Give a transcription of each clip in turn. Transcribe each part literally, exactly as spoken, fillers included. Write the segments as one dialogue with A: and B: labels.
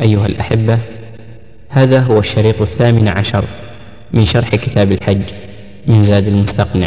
A: أيها الأحبة، هذا هو الشريط الثامن عشر من شرح كتاب الحج من زاد المستقنع.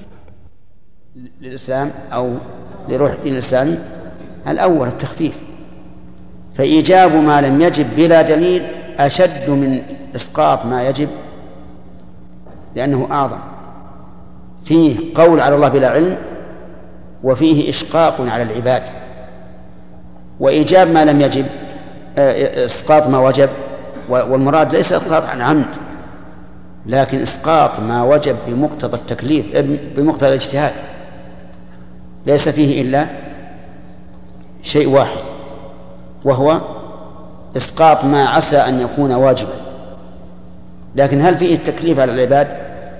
B: للإسلام أو لروح الدين الإسلامي الأول التخفيف، فإيجاب ما لم يجب بلا دليل أشد من إسقاط ما يجب، لأنه أعظم، فيه قول على الله بلا علم وفيه إشقاق على العباد. وإيجاب ما لم يجب إسقاط ما وجب، والمراد ليس إسقاط عن عمد، لكن إسقاط ما وجب بمقتضى التكليف بمقتضى الاجتهاد، ليس فيه إلا شيء واحد، وهو إسقاط ما عسى أن يكون واجبا. لكن هل فيه التكليف على العباد؟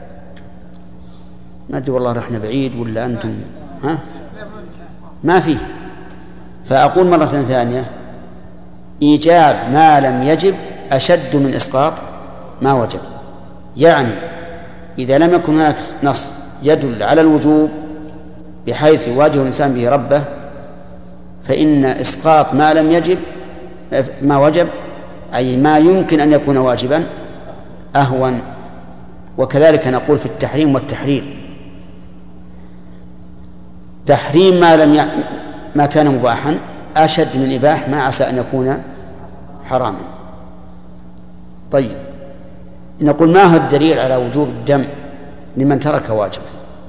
B: ما أدري والله، رحنا بعيد ولا أنتم ها؟ ما فيه. فأقول مرة ثانية: إيجاب ما لم يجب أشد من إسقاط ما وجب. يعني إذا لم يكن هناك نص يدل على الوجوب بحيث يواجه الإنسان به ربه، فإن إسقاط ما لم يجب ما وجب، أي ما يمكن أن يكون واجبا، أهون. وكذلك نقول في التحريم والتحرير: تحريم ما لم ي... ما كان مباحا أشد من إباح ما عسى أن يكون حراما. طيب، نقول: ما هو الدليل على وجوب الدم لمن ترك واجبا؟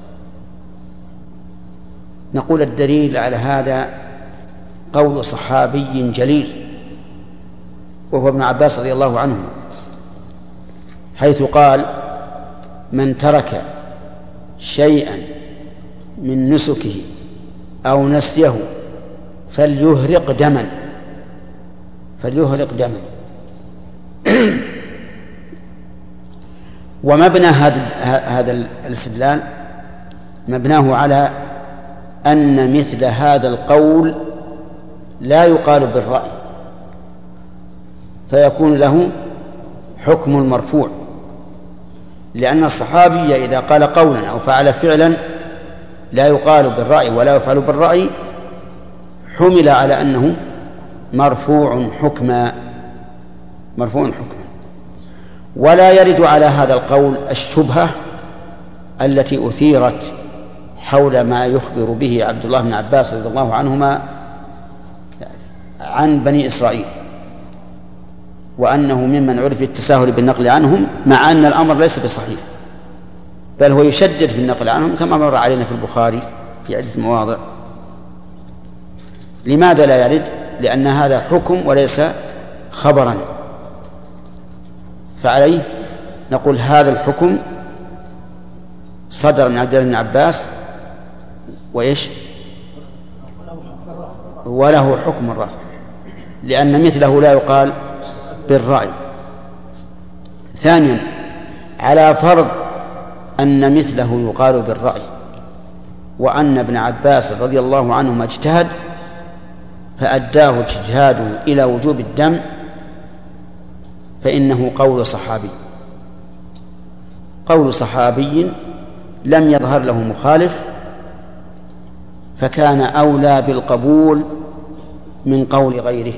B: نقول: الدليل على هذا قول صحابي جليل وهو ابن عباس رضي الله عنهما، حيث قال: من ترك شيئا من نسكه أو نسيه فليهرق دما فليهرق دما ومبنى هذا الاستدلال مبناه على أن مثل هذا القول لا يقال بالرأي، فيكون له حكم المرفوع، لأن الصحابي إذا قال قولا أو فعل فعلا لا يقال بالرأي ولا يفعل بالرأي حمل على أنه مرفوع حكما مرفوع حكما ولا يرد على هذا القول الشبهة التي أثيرت حول ما يخبر به عبد الله بن عباس رضي الله عنهما عن بني إسرائيل، وأنه ممن عرف التساهل بالنقل عنهم، مع أن الأمر ليس بصحيح، بل هو يشدد في النقل عنهم كما مر علينا في البخاري في عدة مواضع. لماذا لا يرد؟ لأن هذا حكم وليس خبرا، فعليه نقول هذا الحكم صدر من عبد الله بن عباس وإيش وله حكم الرفع، لأن مثله لا يقال بالرأي. ثانيا، على فرض أن مثله يقال بالرأي وأن ابن عباس رضي الله عنهما اجتهد فأداه اجتهاده إلى وجوب الدم، فإنه قول صحابي قول صحابي لم يظهر له مخالف، فكان أولى بالقبول من قول غيره.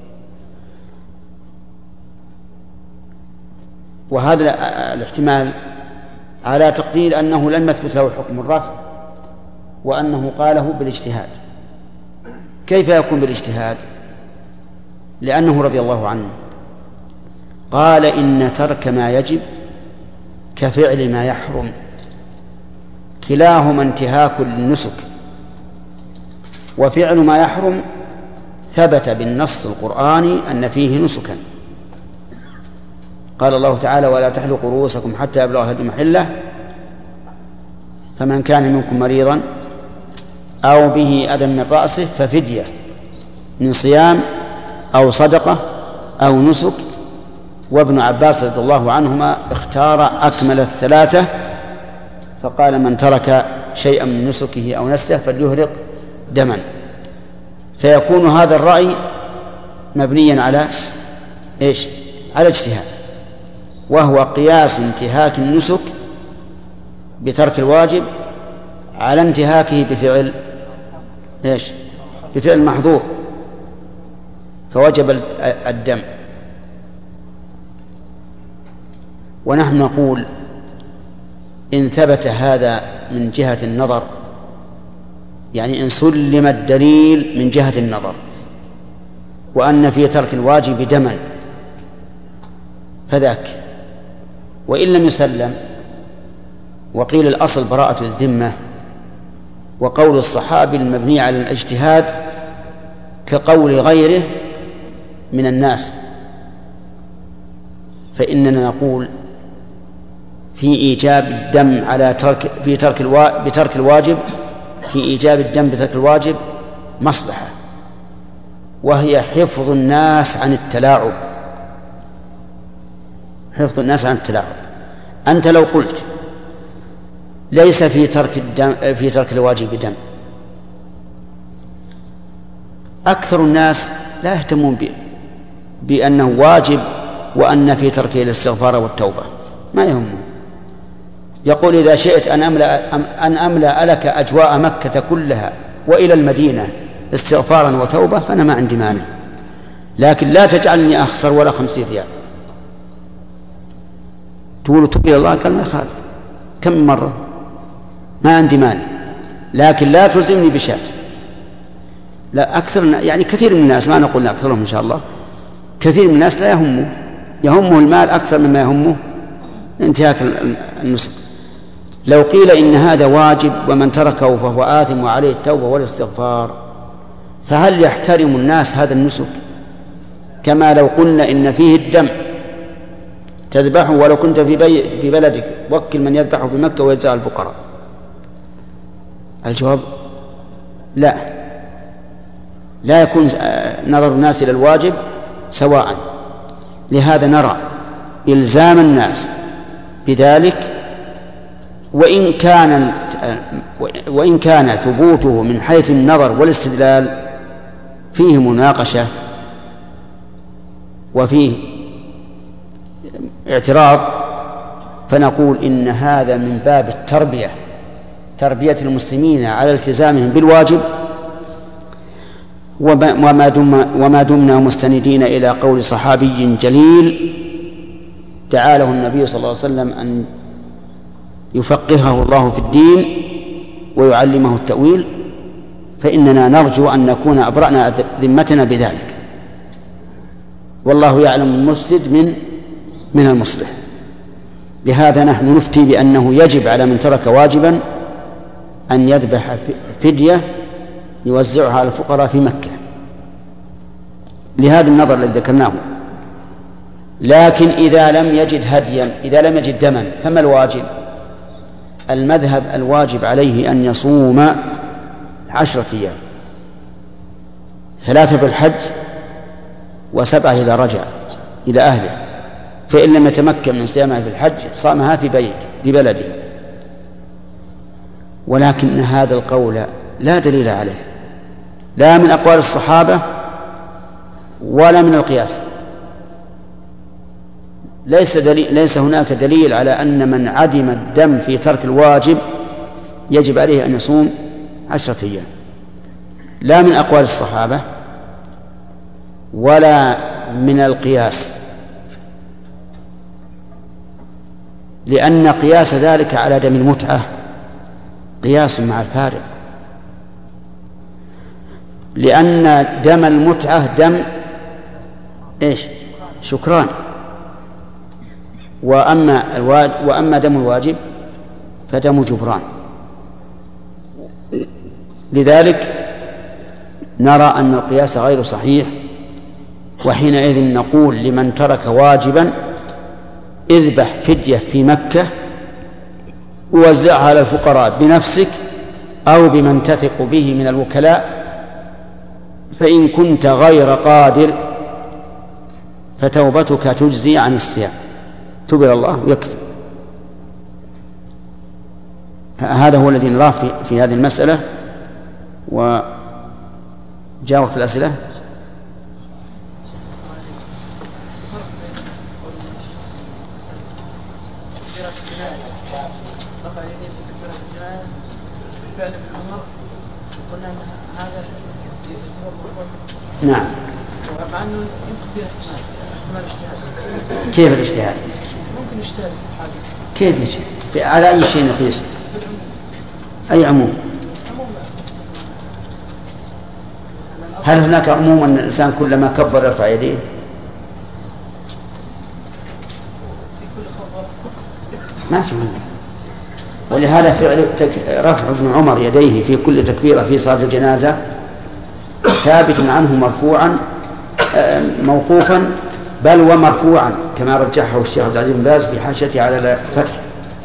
B: وهذا الاحتمال على تقدير أنه لم يثبت له حكم الرفع وأنه قاله بالاجتهاد. كيف يكون بالاجتهاد؟ لأنه رضي الله عنه قال: إن ترك ما يجب كفعل ما يحرم، كلاهما انتهاك للنسك، وفعل ما يحرم ثبت بالنص القرآني أن فيه نسكا. قال الله تعالى: ولا تحلقوا رؤوسكم حتى يبلغ الهدي محله، فمن كان منكم مريضا أو به أذى من رأسه ففدية من صيام أو صدقة أو نسك. وابن عباس رضي الله عنهما اختار أكمل الثلاثة، فقال: من ترك شيئا من نسكه أو نسيه فليهرق دما. فيكون هذا الرأي مبنيا على إيش؟ على اجتهاد، وهو قياس انتهاك النسك بترك الواجب على انتهاكه بفعل إيش؟ بفعل محظور. فوجب الدم. ونحن نقول إن ثبت هذا من جهة النظر، يعني إن سلم الدليل من جهة النظر وأن في ترك الواجب دما فذاك، وإن لم يسلم وقيل الأصل براءة الذمة، وقول الصحابي المبني على الاجتهاد كقول غيره من الناس، فإننا نقول في إيجاب الدم على ترك في ترك الوا... بترك الواجب في إيجاب الدم بترك الواجب مصلحة، وهي حفظ الناس عن التلاعب. حفظ الناس عن التلاعب. أنت لو قلت ليس في ترك الدم في ترك الواجب دم، أكثر الناس لا يهتمون ب... بأنه واجب وأن في تركه الاستغفار والتوبة، ما يهمه. يقول إذا شئت أن أملأ, أن أملأ لك أجواء مكة كلها وإلى المدينة استغفارا وتوبة فأنا ما عندي مانع، لكن لا تجعلني أخسر ولا خمسين ريال. تقول تب إلى الله، قال ما يخالف كم مرة ما عندي مانع، لكن لا تلزمني بشات. لا أكثر، يعني كثير من الناس، ما نقول أكثرهم إن شاء الله، كثير من الناس لا يهمه يهمه المال أكثر مما يهمه انتهاك النسك. لو قيل إن هذا واجب ومن تركه فهو آثم وعليه التوبة والاستغفار، فهل يحترم الناس هذا النسك؟ كما لو قلنا إن فيه الدم تذبحه ولو كنت في, بي في بلدك، وكل من يذبحه في مكة ويجزاء الفقراء. الجواب لا، لا يكون نظر الناس إلى الواجب سواء. لهذا نرى إلزام الناس بذلك، وإن كان وإن كان ثبوته من حيث النظر والاستدلال فيه مناقشة وفيه اعتراض، فنقول إن هذا من باب التربية، تربية المسلمين على التزامهم بالواجب، وما دمنا, وما دمنا مستندين إلى قول صحابي جليل دعا له النبي صلى الله عليه وسلم أن يفقهه الله في الدين ويعلمه التأويل، فإننا نرجو أن نكون أبرأنا ذمتنا بذلك، والله يعلم المفسد من من المصلح. لهذا نحن نفتي بأنه يجب على من ترك واجبا أن يذبح فدية يوزعها على الفقراء في مكة، لهذا النظر الذي ذكرناه. لكن إذا لم يجد هديا، إذا لم يجد دما، فما الواجب؟ المذهب الواجب عليه أن يصوم عشرة أيام، ثلاثة في الحج وسبعة إذا رجع إلى أهله، فإن لم يتمكن من صيامها في الحج صامها في بيت في بلده. ولكن هذا القول لا دليل عليه، لا من أقوال الصحابة ولا من القياس. ليس, دليل ليس هناك دليل على أن من عدم الدم في ترك الواجب يجب عليه أن يصوم عشرة أيام، لا من أقوال الصحابة ولا من القياس، لأن قياس ذلك على دم المتعة قياس مع الفارق، لأن دم المتعة دم إيش؟ شكران، وأما, الواجب وأما دم الواجب فدم جبران. لذلك نرى أن القياس غير صحيح، وحينئذ نقول لمن ترك واجبا اذبح فدية في مكة ووزعها على الفقراء بنفسك أو بمن تثق به من الوكلاء، فإن كنت غير قادر فتوبتك تجزي عن الصيام، تب إلى الله ويكفي. هذا هو الذي نراه في, في هذه المسألة. وجاء وقت الأسئلة. نعم.
C: مع أنه يمكن فيها احتمال احتمال اجتهاد.
B: كيف الاجتهاد؟
C: ممكن اجتهاد الصحابي.
B: كيف اجتهاد؟ على أي شيء نقيس؟ أي عموم؟ هل هناك عموم أن الإنسان كلما كبر يرفع يديه؟ ما في عموم. ولهذا فعل رفع ابن عمر يديه في كل تكبيرة في صلاة الجنازة ثابت عنه مرفوعا موقوفا بل ومرفوعا كما رجحه الشيخ عبد العزيز بن باز في حاشيته على الفتح،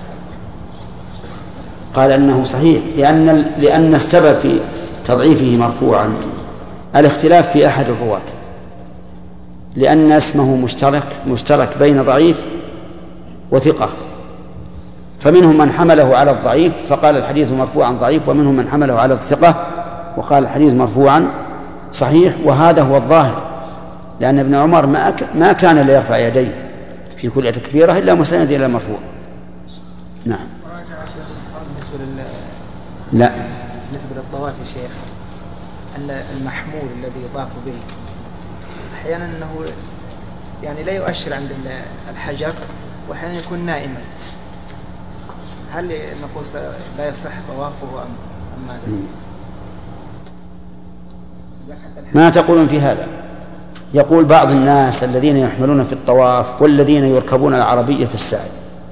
B: قال أنه صحيح لأن لأن السبب في تضعيفه مرفوعا الاختلاف في أحد الرواة، لأن اسمه مشترك مشترك بين ضعيف وثقة، فمنهم من حمله على الضعيف فقال الحديث مرفوعا ضعيف، ومنهم من حمله على الثقة وقال الحديث مرفوعا صحيح. وهذا هو الظاهر، لأن ابن عمر ما ما كان ليرفع يديه في كل تكبيرة إلا مسند إلى مرفوع. نعم.
C: بالنسبة لل
B: لا
C: بالنسبة للطواف يا شيخ، أن المحمول الذي يطاف به أحيانا أنه يعني لا يؤشر عند الحجر وأحيانا يكون نائما، هل نقول لا يصح طوافه أم ماذا؟
B: ما تقولون في هذا؟ يقول بعض الناس الذين يحملون في الطواف والذين يركبون العربية في السعي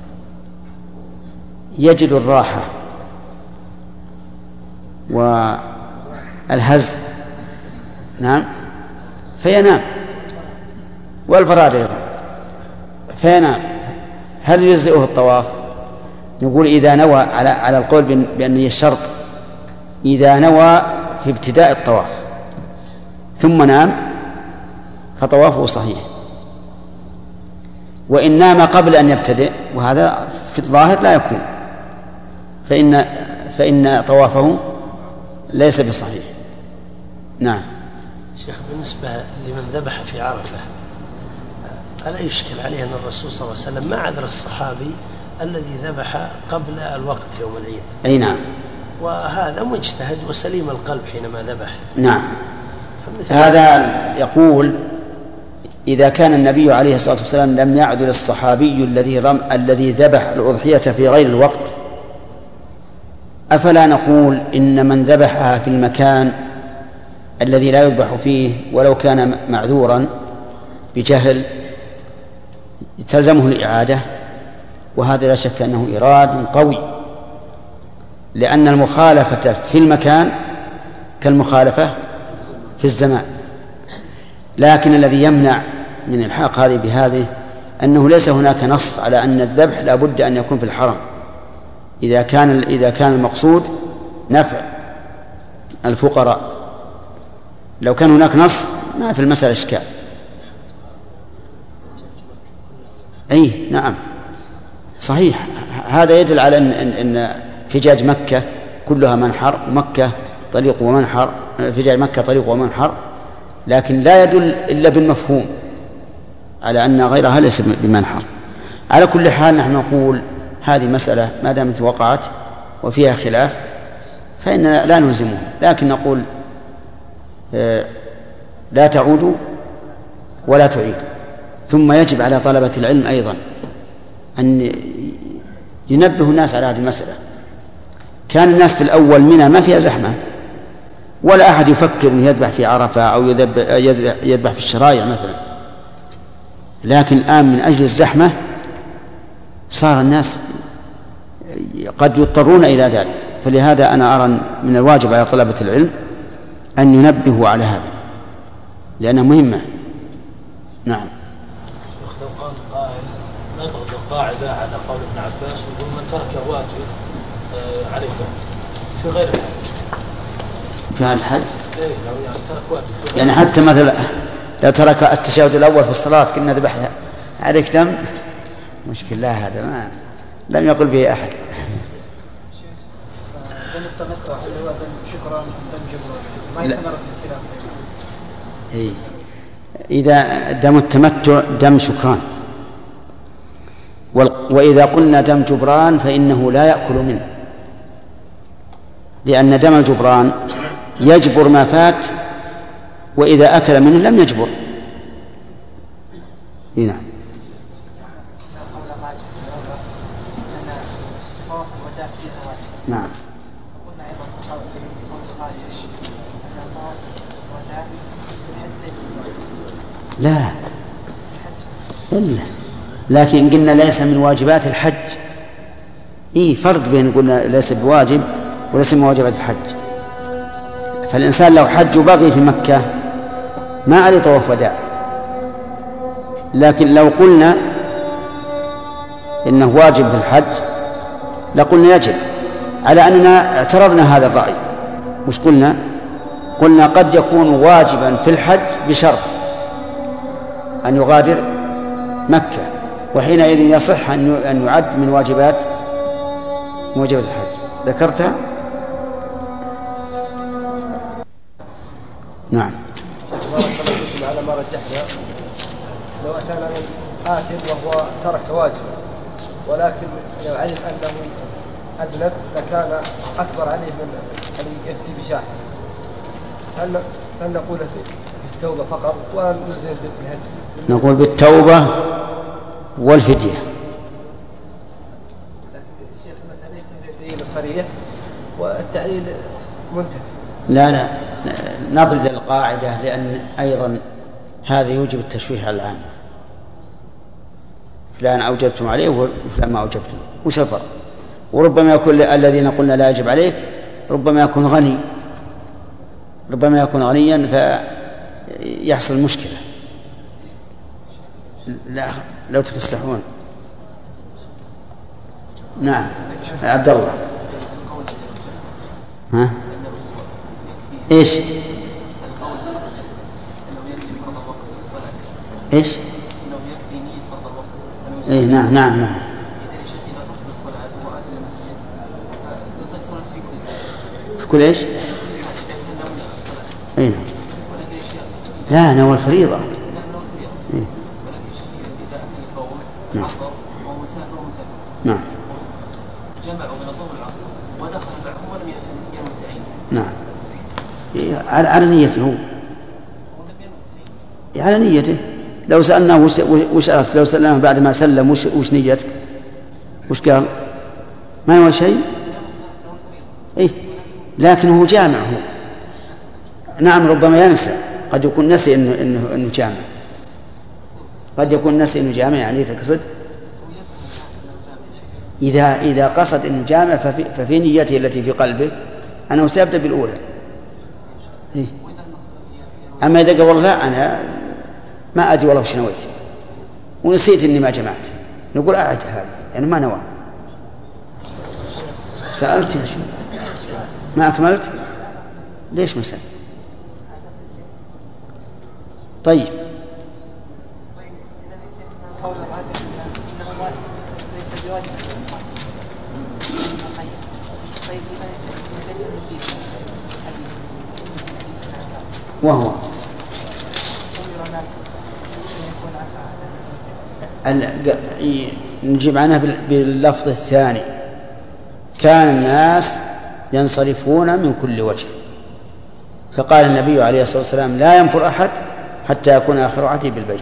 B: يجد الراحة والهز نعم فينام، والفراد أيضا فينام، هل يجزئه الطواف؟ نقول إذا نوى على على القول بأنه الشرط إذا نوى في ابتداء الطواف ثم نام فطوافه صحيح، وإن نام قبل أن يبتدئ وهذا في الظاهر لا يكون فإن فإن طوافه ليس بصحيح. نعم.
D: شيخ بالنسبة لمن ذبح في عرفة ألا يشكل عليه أن الرسول صلى الله عليه وسلم ما عذر الصحابي الذي ذبح قبل الوقت يوم العيد؟
B: أي نعم.
D: وهذا مجتهد وسليم القلب حينما ذبح.
B: نعم. هذا يقول إذا كان النبي عليه الصلاة والسلام لم يعذر الصحابي الذي رم الذي ذبح الأضحية في غير الوقت، أفلا نقول إن من ذبحها في المكان الذي لا يذبح فيه ولو كان معذورا بجهل تلزمه الإعادة؟ وهذا لا شك أنه إراد قوي، لأن المخالفة في المكان كالمخالفة في الزمان. لكن الذي يمنع من الحاق هذه بهذه أنه ليس هناك نص على أن الذبح لا بد أن يكون في الحرم إذا كان إذا كان المقصود نفع الفقراء. لو كان هناك نص ما في المسألة إشكال. أي نعم صحيح، هذا يدل على أن, إن, إن فجاج مكة كلها منحر، ومكة طريق ومنحر، فجاج مكة طريق ومنحر، لكن لا يدل إلا بالمفهوم على أن غيرها ليس بمنحر. على كل حال نحن نقول هذه مسألة ما دامت وقعت وفيها خلاف فإننا لا نلزمه، لكن نقول لا تعودوا ولا تعيدوا. ثم يجب على طلبة العلم أيضا أن ينبه الناس على هذه المسألة. كان الناس في الأول منها ما فيها زحمة ولا أحد يفكر أن يذبح في عرفة أو يذبح في الشرايع مثلا، لكن الآن من أجل الزحمة صار الناس قد يضطرون إلى ذلك، فلهذا أنا أرى من الواجب على طلبة العلم أن ينبهوا على هذا لأنها مهمة. نعم.
E: لو قال قائل نضرب القاعدة على قول ابن عباس ويقول من ترك واجب عليه في غير الحج.
B: في هذا الحج؟
E: إيه لو يعني ترك واجب.
B: يعني حتى مثلا لو ترك التشهد الأول في الصلاة كنا ذبحها عليك دم، مشكلة لا هذا ما لم يقل به أحد.
C: دم التمتع اللي هو دم شكران دم جبران ما يتمرد الخلاف.
B: إيه إذا دم التمتع دم شكران، وإذا قلنا دم جبران فإنه لا يأكل منه، لأن دم الجبران يجبر ما فات وإذا أكل منه لم يجبر. نعم. نعم. لا إلا لكن قلنا ليس من واجبات الحج. إيه فرق بين قلنا ليس بواجب وليس من واجبات الحج. فالإنسان لو حج وبقي في مكة ما عليه طواف وداع، لكن لو قلنا إنه واجب في الحج لقلنا يجب، على أننا اعترضنا هذا الرأي. مش قلنا قلنا قد يكون واجبا في الحج بشرط أن يغادر مكة، وحينئذ يصح أن يعد من واجبات واجبات الحج. ذكرتها؟ نعم.
F: على ما رجحنا لو أتانا آثم وهو ترك واجب، ولكن لو علم أنه أذنب لكان أكبر عليه من أن يفتي بشاحن. هل هل نقول في التوبة فقط ونلزم بالهدي؟
B: نقول بالتوبة والفدية.
F: الشيخ المسألة ليس بالدليل الصريح والتعليل منتهي.
B: لا لا نضرب القاعدة، لأن أيضا هذا يوجب التشويه على العامة. فلان أوجبتم عليه وفلان ما أوجبتم، وش الفرق؟ وربما يكون الذين قلنا لا يجب عليك ربما يكون غني، ربما يكون غنيا فيحصل مشكلة. لا لو تفسحون. نعم عبد الله. ها ايش ايش ايه نعم نعم نعم في كل ايش اي نعم. لا نوى الفريضة. إيه؟ نعم نعم
E: جمعوا من الظهر والعصر ودخل معهم ولم ينوي التعيين.
B: نعم على على نيته هو، على نيته. لو سألناه وش وش لو سألناه بعد ما سلم وش وش نيتك؟ وش قال؟ ما هو شيء. إيه لكن هو جامعه. نعم ربما ينسى، قد يكون نسي إنه إنه إنه جامع، قد يكون نسي إنه جامع. يعني تقصد إذا إذا قصد إنه جامع ففي, ففي نيته التي في قلبه أنه سيبدأ بالأولى. إيه؟ أما إذا قال والله أنا ما أدري والله وش نويت ونسيت إني ما جمعت، نقول أعد هذا يعني ما نوى. سألت يا شيخ ما أكملت ليش مسألة؟ طيب وهو نجيب عنها باللفظ الثاني: كان الناس ينصرفون من كل وجه، فقال النبي عليه الصلاة والسلام: لا ينفر أحد حتى يكون آخر عهده بالبيت.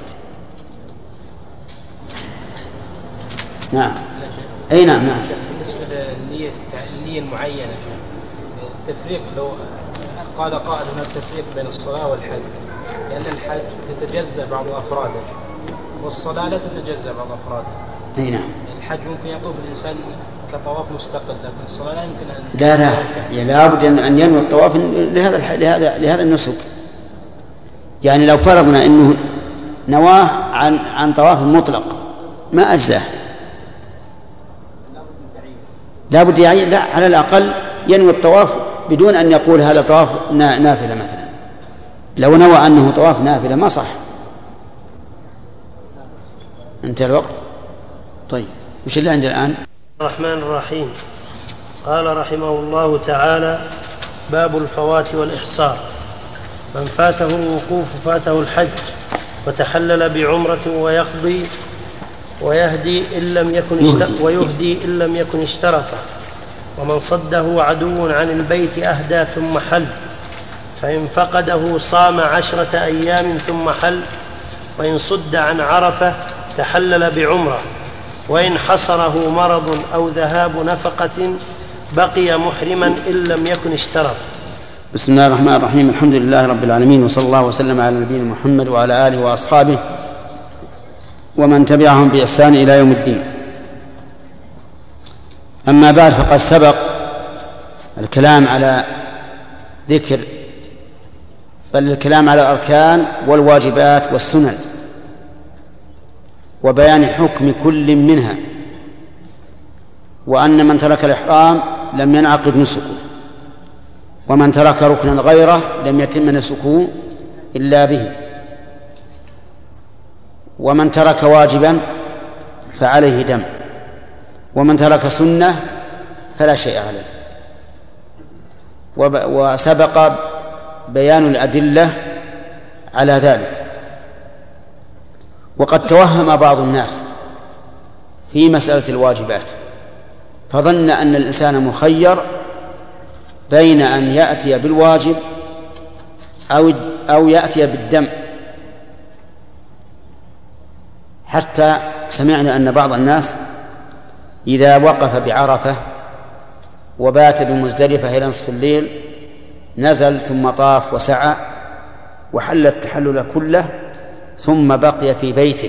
B: نعم أي نعم نعم.
G: بالنسبة للنية النية المعينة التفريق، لو قال قائل هناك تفريق بين الصلاة والحج، لأن الحج تتجزأ بعض أفراده والصلاة لا تتجزأ بعض أفراده.
B: أي نعم.
G: الحج ممكن يطوف الإنسان كطواف مستقل، لكن الصلاة لا يمكن أن
B: لا لا يعني لابد أن ينوي الطواف لهذا لهذا لهذا النسك. يعني لو فرضنا أنه نواه عن عن طواف مطلق ما أجزاه، لابد يعين، لا على الأقل ينوي الطواف بدون أن يقول هذا طواف نافلة مثلا. لو نوى أنه طواف نافلة ما صح. انتهى الوقت. طيب وش اللي عندنا الآن؟
D: الرحمن الرحيم. قال رحمه الله تعالى: باب الفوات والإحصار. من فاته الوقوف فاته الحج وتحلل بعمرة ويقضي ويهدي إن لم يكن اشترط ويهدي إن لم يكن اشترط. ومن صده عدو عن البيت أهدى ثم حل، فإن فقده صام عشرة أيام ثم حل، وإن صد عن عرفة تحلل بعمرة، وإن حصره مرض أو ذهاب نفقة بقي محرما إن لم يكن اشترط.
B: بسم الله الرحمن الرحيم. الحمد لله رب العالمين، وصلى الله وسلم على نبينا محمد وعلى آله وأصحابه ومن تبعهم بإحسان إلى يوم الدين. أما بعد، فقد سبق الكلام على ذكر بل الكلام على الأركان والواجبات والسنن، وبيان حكم كل منها، وأن من ترك الإحرام لم ينعقد نسكه، ومن ترك ركنا غيره لم يتم نسكه إلا به، ومن ترك واجبا فعليه دم، ومن ترك سنة فلا شيء عليه. وسبق بيان الأدلة على ذلك. وقد توهم بعض الناس في مسألة الواجبات فظن أن الإنسان مخير بين أن يأتي بالواجب أو أو يأتي بالدم، حتى سمعنا أن بعض الناس إذا وقف بعرفة وبات بمزدلفة إلى نصف الليل نزل ثم طاف وسعى وحل التحلل كله ثم بقي في بيته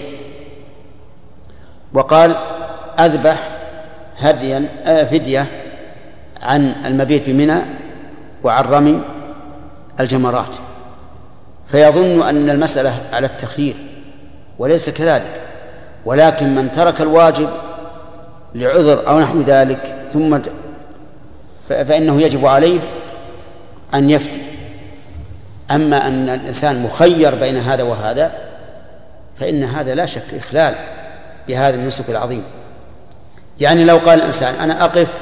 B: وقال أذبح هديا فدية عن المبيت بمنى وعن رمي الجمرات، فيظن أن المسألة على التخيير، وليس كذلك، ولكن من ترك الواجب لعذر أو نحو ذلك ثم فإنه يجب عليه أن يفتي. أما أن الإنسان مخير بين هذا وهذا فإن هذا لا شك إخلال بهذا النسك العظيم. يعني لو قال الإنسان أنا أقف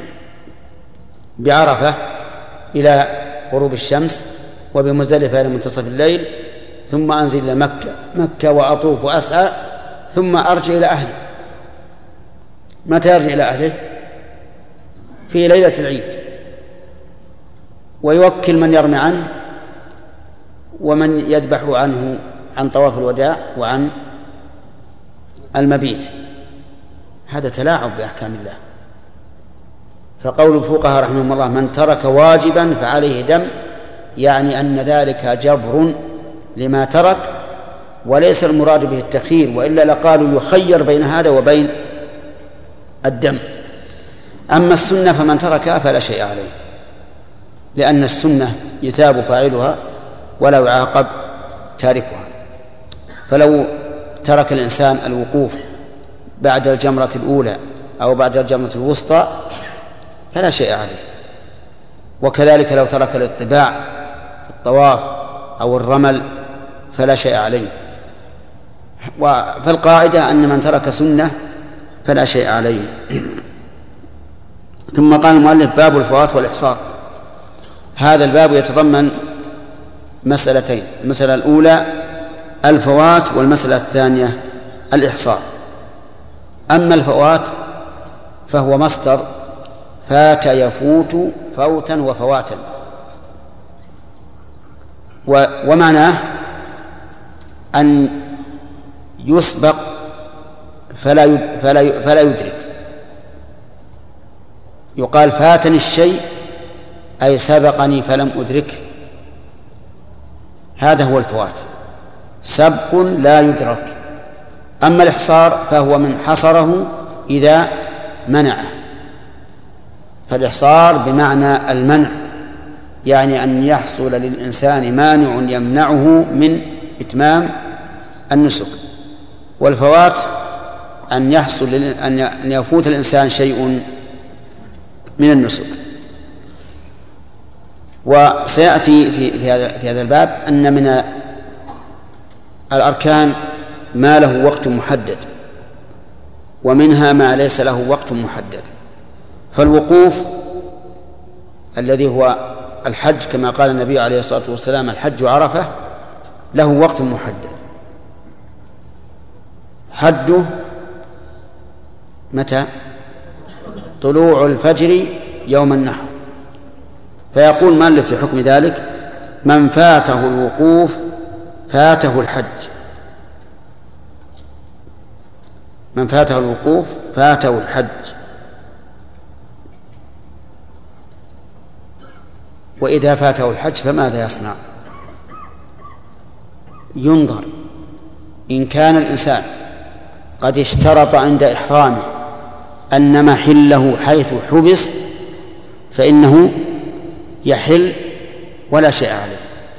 B: بعرفة إلى غروب الشمس وبمزدلفة إلى منتصف الليل ثم أنزل إلى مكة مكة وأطوف وأسعى ثم أرجع إلى أهلي، متى يرجع إلى أهله؟ في ليلة العيد، ويوكل من يرمي عنه ومن يذبح عنه عن طواف الوداع وعن المبيت. هذا تلاعب بأحكام الله. فقول الفقهاء رحمهم الله من ترك واجبا فعليه دم، يعني أن ذلك جبر لما ترك، وليس المراد به التخيير، وإلا لقالوا يخير بين هذا وبين الدم. أما السنة فمن تركها فلا شيء عليه، لأن السنة يثاب فاعلها ولا يعاقب تاركها. فلو ترك الإنسان الوقوف بعد الجمرة الأولى أو بعد الجمرة الوسطى فلا شيء عليه، وكذلك لو ترك الاطباع في الطواف أو الرمل فلا شيء عليه. فالقاعدة أن من ترك سنة فلا شيء عليه. ثم قال المؤلف باب الفوات والإحصار. هذا الباب يتضمن مسألتين: المسألة الأولى الفوات، والمسألة الثانية الإحصار. أما الفوات فهو مصدر فات يفوت فوتا وفواتا، ومعناه أن يسبق فلا فلا فلا يدرك. يقال فاتني الشيء أي سبقني فلم أدركه، هذا هو الفوات، سبق لا يدرك. أما الإحصار فهو من حصره إذا منعه، فالإحصار بمعنى المنع، يعني أن يحصل للإنسان مانع يمنعه من إتمام النسك. والفوات أن يحصل أن يفوت الإنسان شيء من النسك. وسيأتي في في هذا في هذا الباب أن من الأركان ما له وقت محدد، ومنها ما ليس له وقت محدد. فالوقوف الذي هو الحج كما قال النبي عليه الصلاة والسلام الحج عرفة له وقت محدد، حده متى؟ طلوع الفجر يوم النحر. فيقول مالك في حكم ذلك من فاته الوقوف فاته الحج. من فاته الوقوف فاته الحج. وإذا فاته الحج فماذا يصنع؟ ينظر. إن كان الإنسان قد اشترط عند إحرامه أن محله حيث حبس فإنه يحل ولا شيء عليه،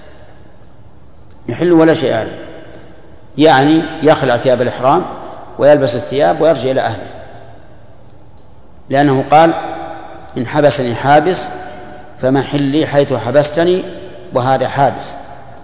B: يحل ولا شيء عليه، يعني يخلع ثياب الإحرام ويلبس الثياب ويرجع إلى أهله، لأنه قال إن حبسني حابس فمحلي حيث حبستني، وهذا حابس.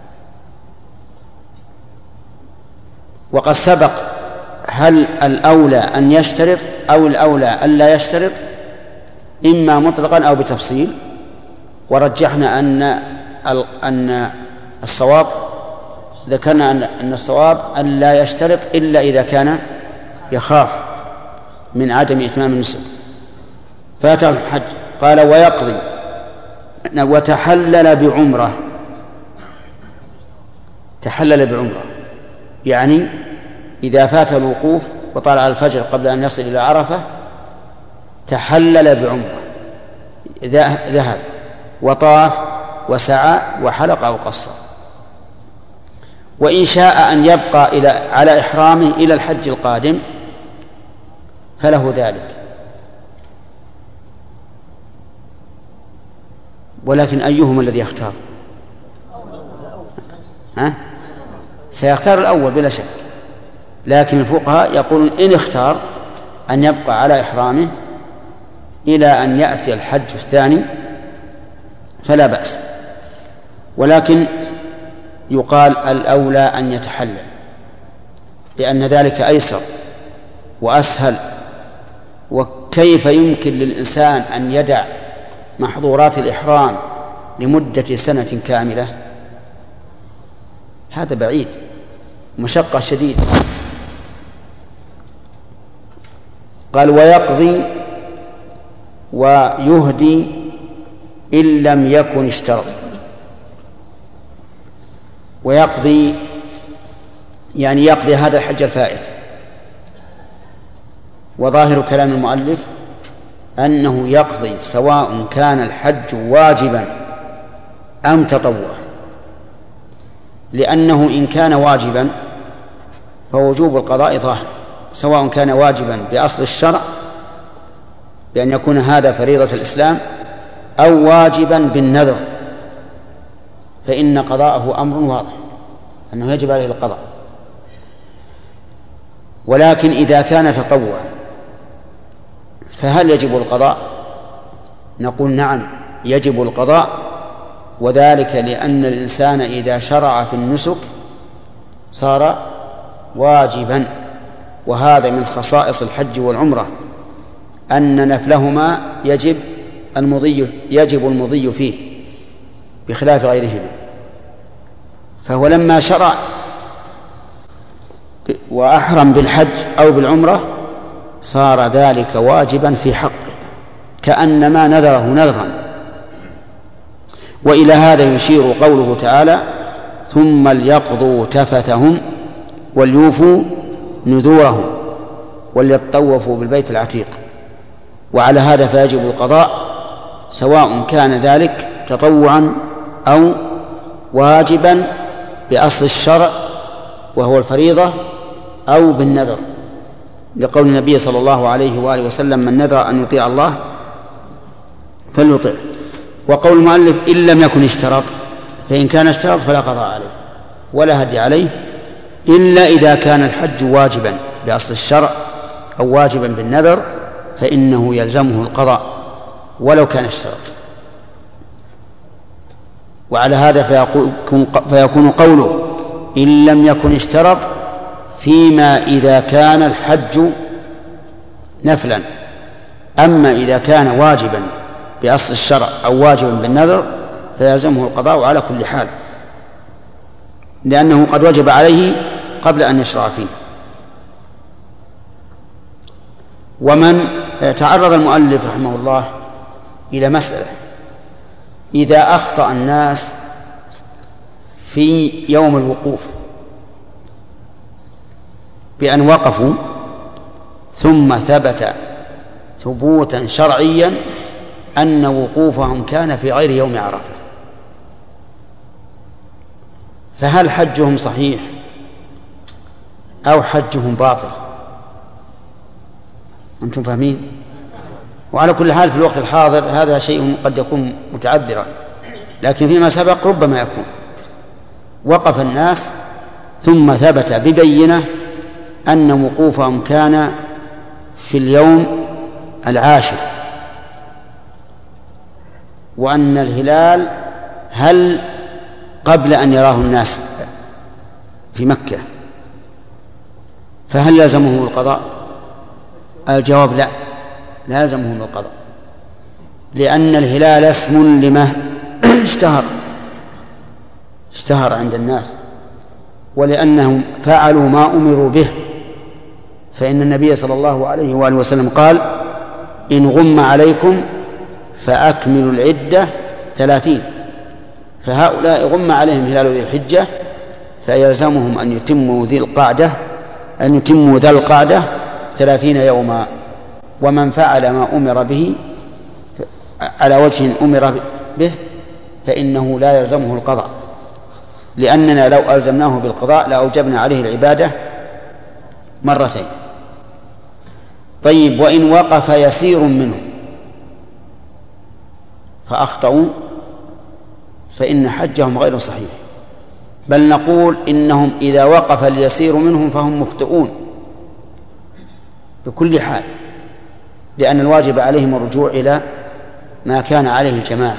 B: وقد سبق هل الأولى أن يشترط أو الأولى أن لا يشترط، إما مطلقا أو بتفصيل، ورجحنا أن أن الصواب ذكرنا أن الصواب أن لا يشترط إلا إذا كان يخاف من عدم إتمام النسك. فاته الحج. قال ويقضي وتحلل بعمرة. تحلل بعمرة يعني إذا فات الوقوف وطلع الفجر قبل أن يصل إلى عرفة تحلل بعمرة، ذهب وطاف وسعى وحلق أو قصر. وإن شاء أن يبقى إلى على إحرامه إلى الحج القادم فله ذلك، ولكن أيهما الذي يختار؟ ها؟ سيختار الأول بلا شك، لكن الفقهاء يقولون إن اختار أن يبقى على إحرامه إلى أن يأتي الحج الثاني فلا بأس، ولكن يقال الأولى أن يتحلل، لأن ذلك أيسر وأسهل. وكيف يمكن للإنسان أن يدع محظورات الإحرام لمدة سنة كاملة؟ هذا بعيد، مشقة شديدة. قال ويقضي ويهدي إن لم يكن اشترط. ويقضي يعني يقضي هذا الحج الفائت. وظاهر كلام المؤلف أنه يقضي سواء كان الحج واجبا أم تطوعا، لأنه إن كان واجبا فوجوب القضاء ظاهر، سواء كان واجبا بأصل الشرع بأن يكون هذا فريضة الإسلام أو واجبا بالنذر، فإن قضاءه أمر واضح أنه يجب عليه القضاء. ولكن إذا كان تطوعا فهل يجب القضاء؟ نقول نعم يجب القضاء، وذلك لأن الإنسان إذا شرع في النسك صار واجبا، وهذا من خصائص الحج والعمرة أن نفلهما يجب المضي يجب المضي فيه بخلاف غيرهما. فهو لما شرع وأحرم بالحج أو بالعمرة صار ذلك واجبا في حقه كأنما نذره نذرا. وإلى هذا يشير قوله تعالى ثم ليقضوا تفثهم وليوفوا نذورهم وليطوفوا بالبيت العتيق. وعلى هذا فيجب القضاء سواء كان ذلك تطوعا أو واجبا بأصل الشرع وهو الفريضة أو بالنذر، لقول النبي صلى الله عليه وآله وسلم من نذر أن يطيع الله فليطيع. وقول المؤلف إن لم يكن اشترط، فإن كان اشترط فلا قضاء عليه ولا هدي عليه إلا إذا كان الحج واجبا بأصل الشرع أو واجبا بالنذر فإنه يلزمه القضاء ولو كان اشترط. وعلى هذا فيكون, فيكون قوله إن لم يكن اشترط فيما إذا كان الحج نفلا. أما إذا كان واجبا بأصل الشرع أو واجبا بالنذر فيلزمه القضاء على كل حال، لأنه قد وجب عليه قبل أن يشرع فيه. ومن تعرض المؤلف رحمه الله إلى مسألة: إذا أخطأ الناس في يوم الوقوف بأن وقفوا ثم ثبت ثبوتا شرعيا أن وقوفهم كان في غير يوم عرفة، فهل حجهم صحيح أو حجهم باطل؟ أنتم فاهمين؟ وعلى كل حال في الوقت الحاضر هذا شيء قد يكون متعذرا، لكن فيما سبق ربما يكون وقف الناس ثم ثبت ببينة أن وقوفهم كان في اليوم العاشر، وأن الهلال هل قبل أن يراه الناس في مكة، فهل لازمه القضاء؟ الجواب لا، لازمه القضاء، لأن الهلال اسم لما اشتهر اشتهر عند الناس، ولأنهم فعلوا ما أمروا به، فإن النبي صلى الله عليه وآله وسلم قال: إن غم عليكم فأكملوا العدة ثلاثين. فهؤلاء غم عليهم هلال ذي الحجة فيلزمهم أن يتموا ذي القعدة أن يتموا ذا القعدة ثلاثين يوما. ومن فعل ما أمر به على وجه أمر به فإنه لا يلزمه القضاء، لأننا لو ألزمناه بالقضاء لأوجبنا عليه العبادة مرتين. طيب، وإن وقف يسير منهم فأخطأوا فإن حجهم غير صحيح، بل نقول إنهم إذا وقف اليسير منهم فهم مخطئون بكل حال، لأن الواجب عليهم الرجوع إلى ما كان عليه الجماعة.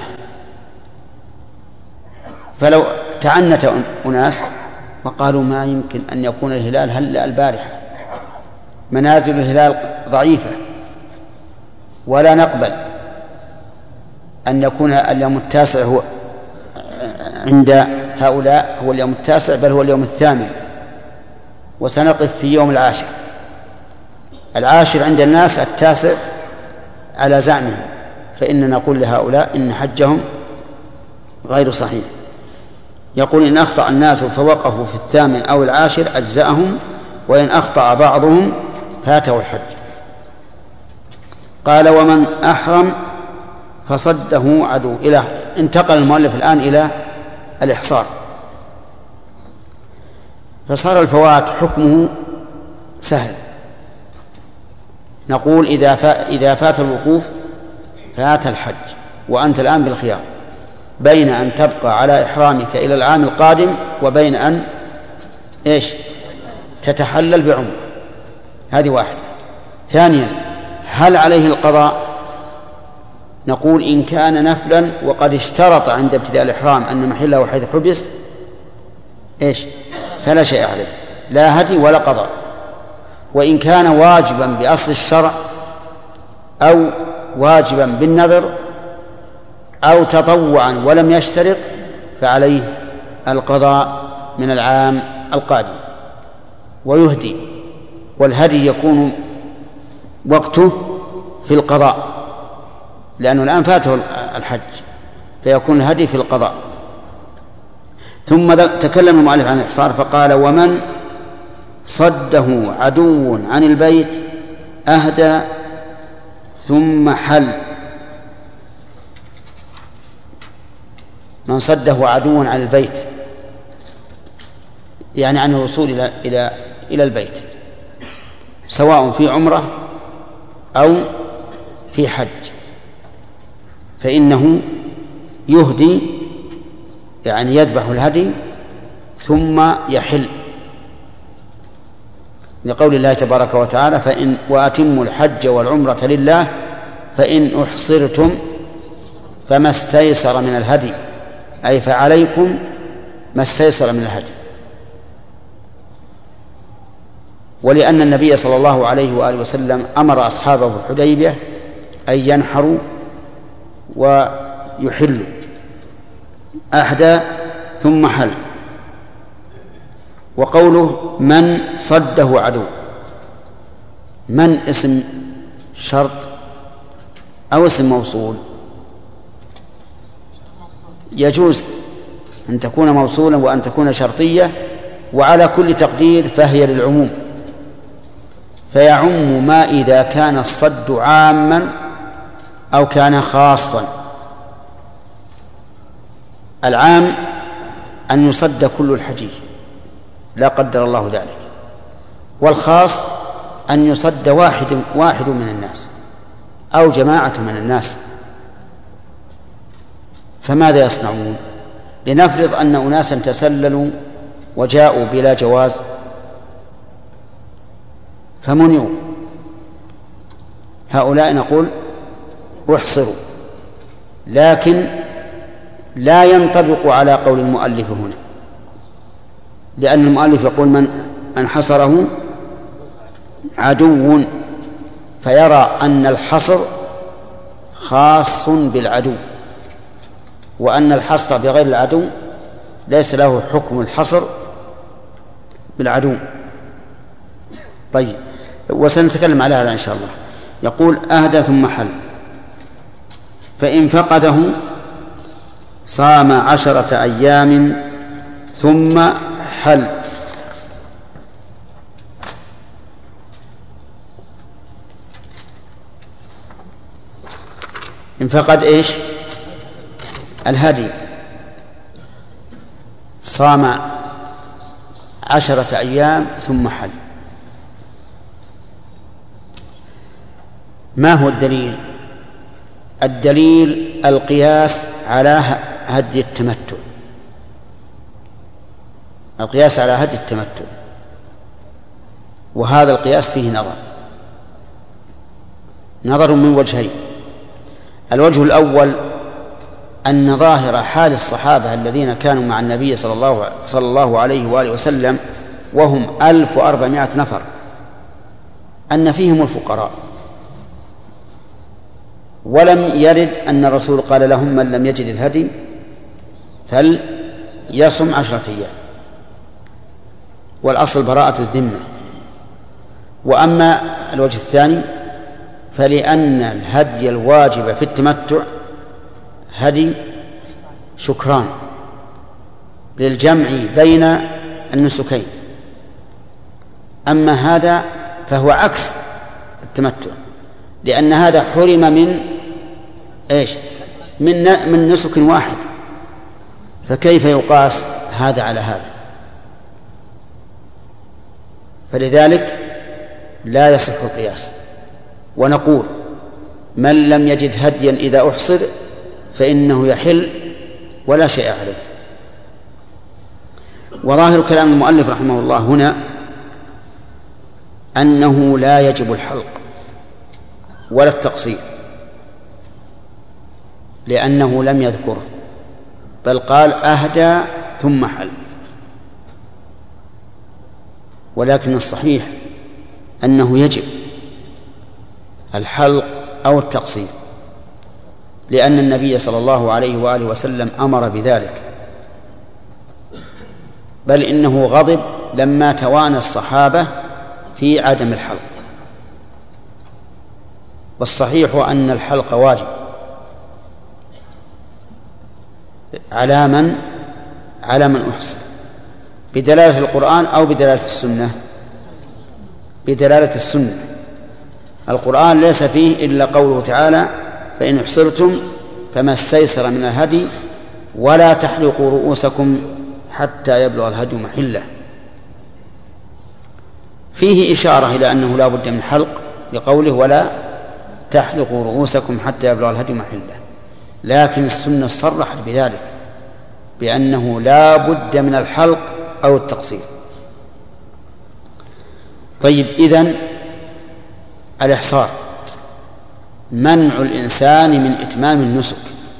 B: فلو تعنت أناس وقالوا ما يمكن أن يكون الهلال هلأ البارحة، منازل الهلال ضعيفة، ولا نقبل أن يكون اليوم التاسع هو عند هؤلاء هو اليوم التاسع، بل هو اليوم الثامن، وسنقف في يوم العاشر. العاشر عند الناس التاسع على زعمهم، فإننا نقول لهؤلاء إن حجهم غير صحيح. يقول: إن أخطأ الناس فوقفوا في الثامن أو العاشر أجزأهم، وإن أخطأ بعضهم فاته الحج. قال: ومن أحرم فصده عدو. إلى انتقل المؤلف الآن إلى الإحصار، فصار الفوات حكمه سهل. نقول إذا إذا فات الوقوف فات الحج، وأنت الآن بالخيار بين أن تبقى على إحرامك إلى العام القادم وبين أن إيش تتحلل بعمرة. هذه واحدة. ثانيا، هل عليه القضاء؟ نقول إن كان نفلا وقد اشترط عند ابتداء الإحرام أن محله حيث حبس إيش فلا شيء عليه، لا هدي ولا قضاء. وإن كان واجبا بأصل الشرع أو واجبا بالنذر أو تطوعا ولم يشترط فعليه القضاء من العام القادم ويهدي. والهدي يكون وقته في القضاء، لأنه الآن فاته الحج، فيكون الهدي في القضاء. ثم تكلم المؤلف عن الإحصار فقال: ومن صده عدو عن البيت أهدى ثم حل. من صده عدو عن البيت يعني عن الوصول إلى إلى إلى البيت، سواء في عمرة أو في حج، فإنه يهدي، يعني يذبح الهدي ثم يحل، لقول الله تبارك وتعالى: فإن وأتموا الحج والعمرة لله فإن أحصرتم فما استيسر من الهدي، أي فعليكم ما استيسر من الهدي. ولأن النبي صلى الله عليه وآله وسلم أمر أصحابه في الحديبية أن ينحروا ويحلوا، أهدى ثم حل. وقوله من صده عدو، من اسم شرط أو اسم موصول؟ يجوز أن تكون موصولا وأن تكون شرطية، وعلى كل تقدير فهي للعموم، فيعم ما إذا كان الصد عاما أو كان خاصا. العام أن يصد كل الحجيج لا قدر الله ذلك، والخاص أن يصد واحد واحد من الناس أو جماعة من الناس. فماذا يصنعون؟ لنفرض أن أناسا تسللوا وجاءوا بلا جواز فمنعوا، هؤلاء نقول احصروا، لكن لا ينطبق على قول المؤلف هنا، لأن المؤلف يقول من من حصره عدو، فيرى أن الحصر خاص بالعدو، وأن الحصر بغير العدو ليس له حكم الحصر بالعدو. طيب، وسنتكلم على هذا إن شاء الله. يقول أهدى ثم حل، فإن فقده صام عشرة أيام ثم حل. إن فقد إيش؟ الهدي، صام عشرة أيام ثم حل. ما هو الدليل؟ الدليل القياس على هدي التمتع، القياس على هدي التمتع، وهذا القياس فيه نظر نظر من وجهين. الوجه الأول أن ظاهر حال الصحابة الذين كانوا مع النبي صلى الله, صلى الله عليه وآله وسلم وهم ألف وأربعمائة نفر أن فيهم الفقراء، ولم يرد أن الرسول قال لهم من لم يجد الهدي فليصم عشرة أيام، والأصل براءة الذمة. وأما الوجه الثاني فلأن الهدي الواجب في التمتع هدي شكران للجمع بين النسكين، أما هذا فهو عكس التمتع، لأن هذا حرم من إيش؟ من من نسك واحد، فكيف يقاس هذا على هذا؟ فلذلك لا يصح القياس. ونقول من لم يجد هديا إذا أحصر فإنه يحل ولا شيء عليه. وظاهر كلام المؤلف رحمه الله هنا أنه لا يجب الحلق ولا التقصير، لأنه لم يذكره، بل قال أهدى ثم حل. ولكن الصحيح أنه يجب الحلق أو التقصير، لأن النبي صلى الله عليه وآله وسلم أمر بذلك، بل إنه غضب لما توانى الصحابة في عدم الحلق. والصحيح أن الحلق واجب على من على من أحصر، بدلالة القرآن أو بدلالة السنة؟ بدلالة السنة. القرآن ليس فيه إلا قوله تعالى فإن احصرتم فما استيسر من الهدي ولا تحلقوا رؤوسكم حتى يبلغ الهدي محله. فيه إشارة إلى أنه لا بد من حلق بقوله ولا تحلقوا رؤوسكم حتى يبلغ الهدي محله، لكن السنة صرحت بذلك بأنه لا بد من الحلق أو التقصير. طيب، إذن الإحصار منع الإنسان من إتمام النسك،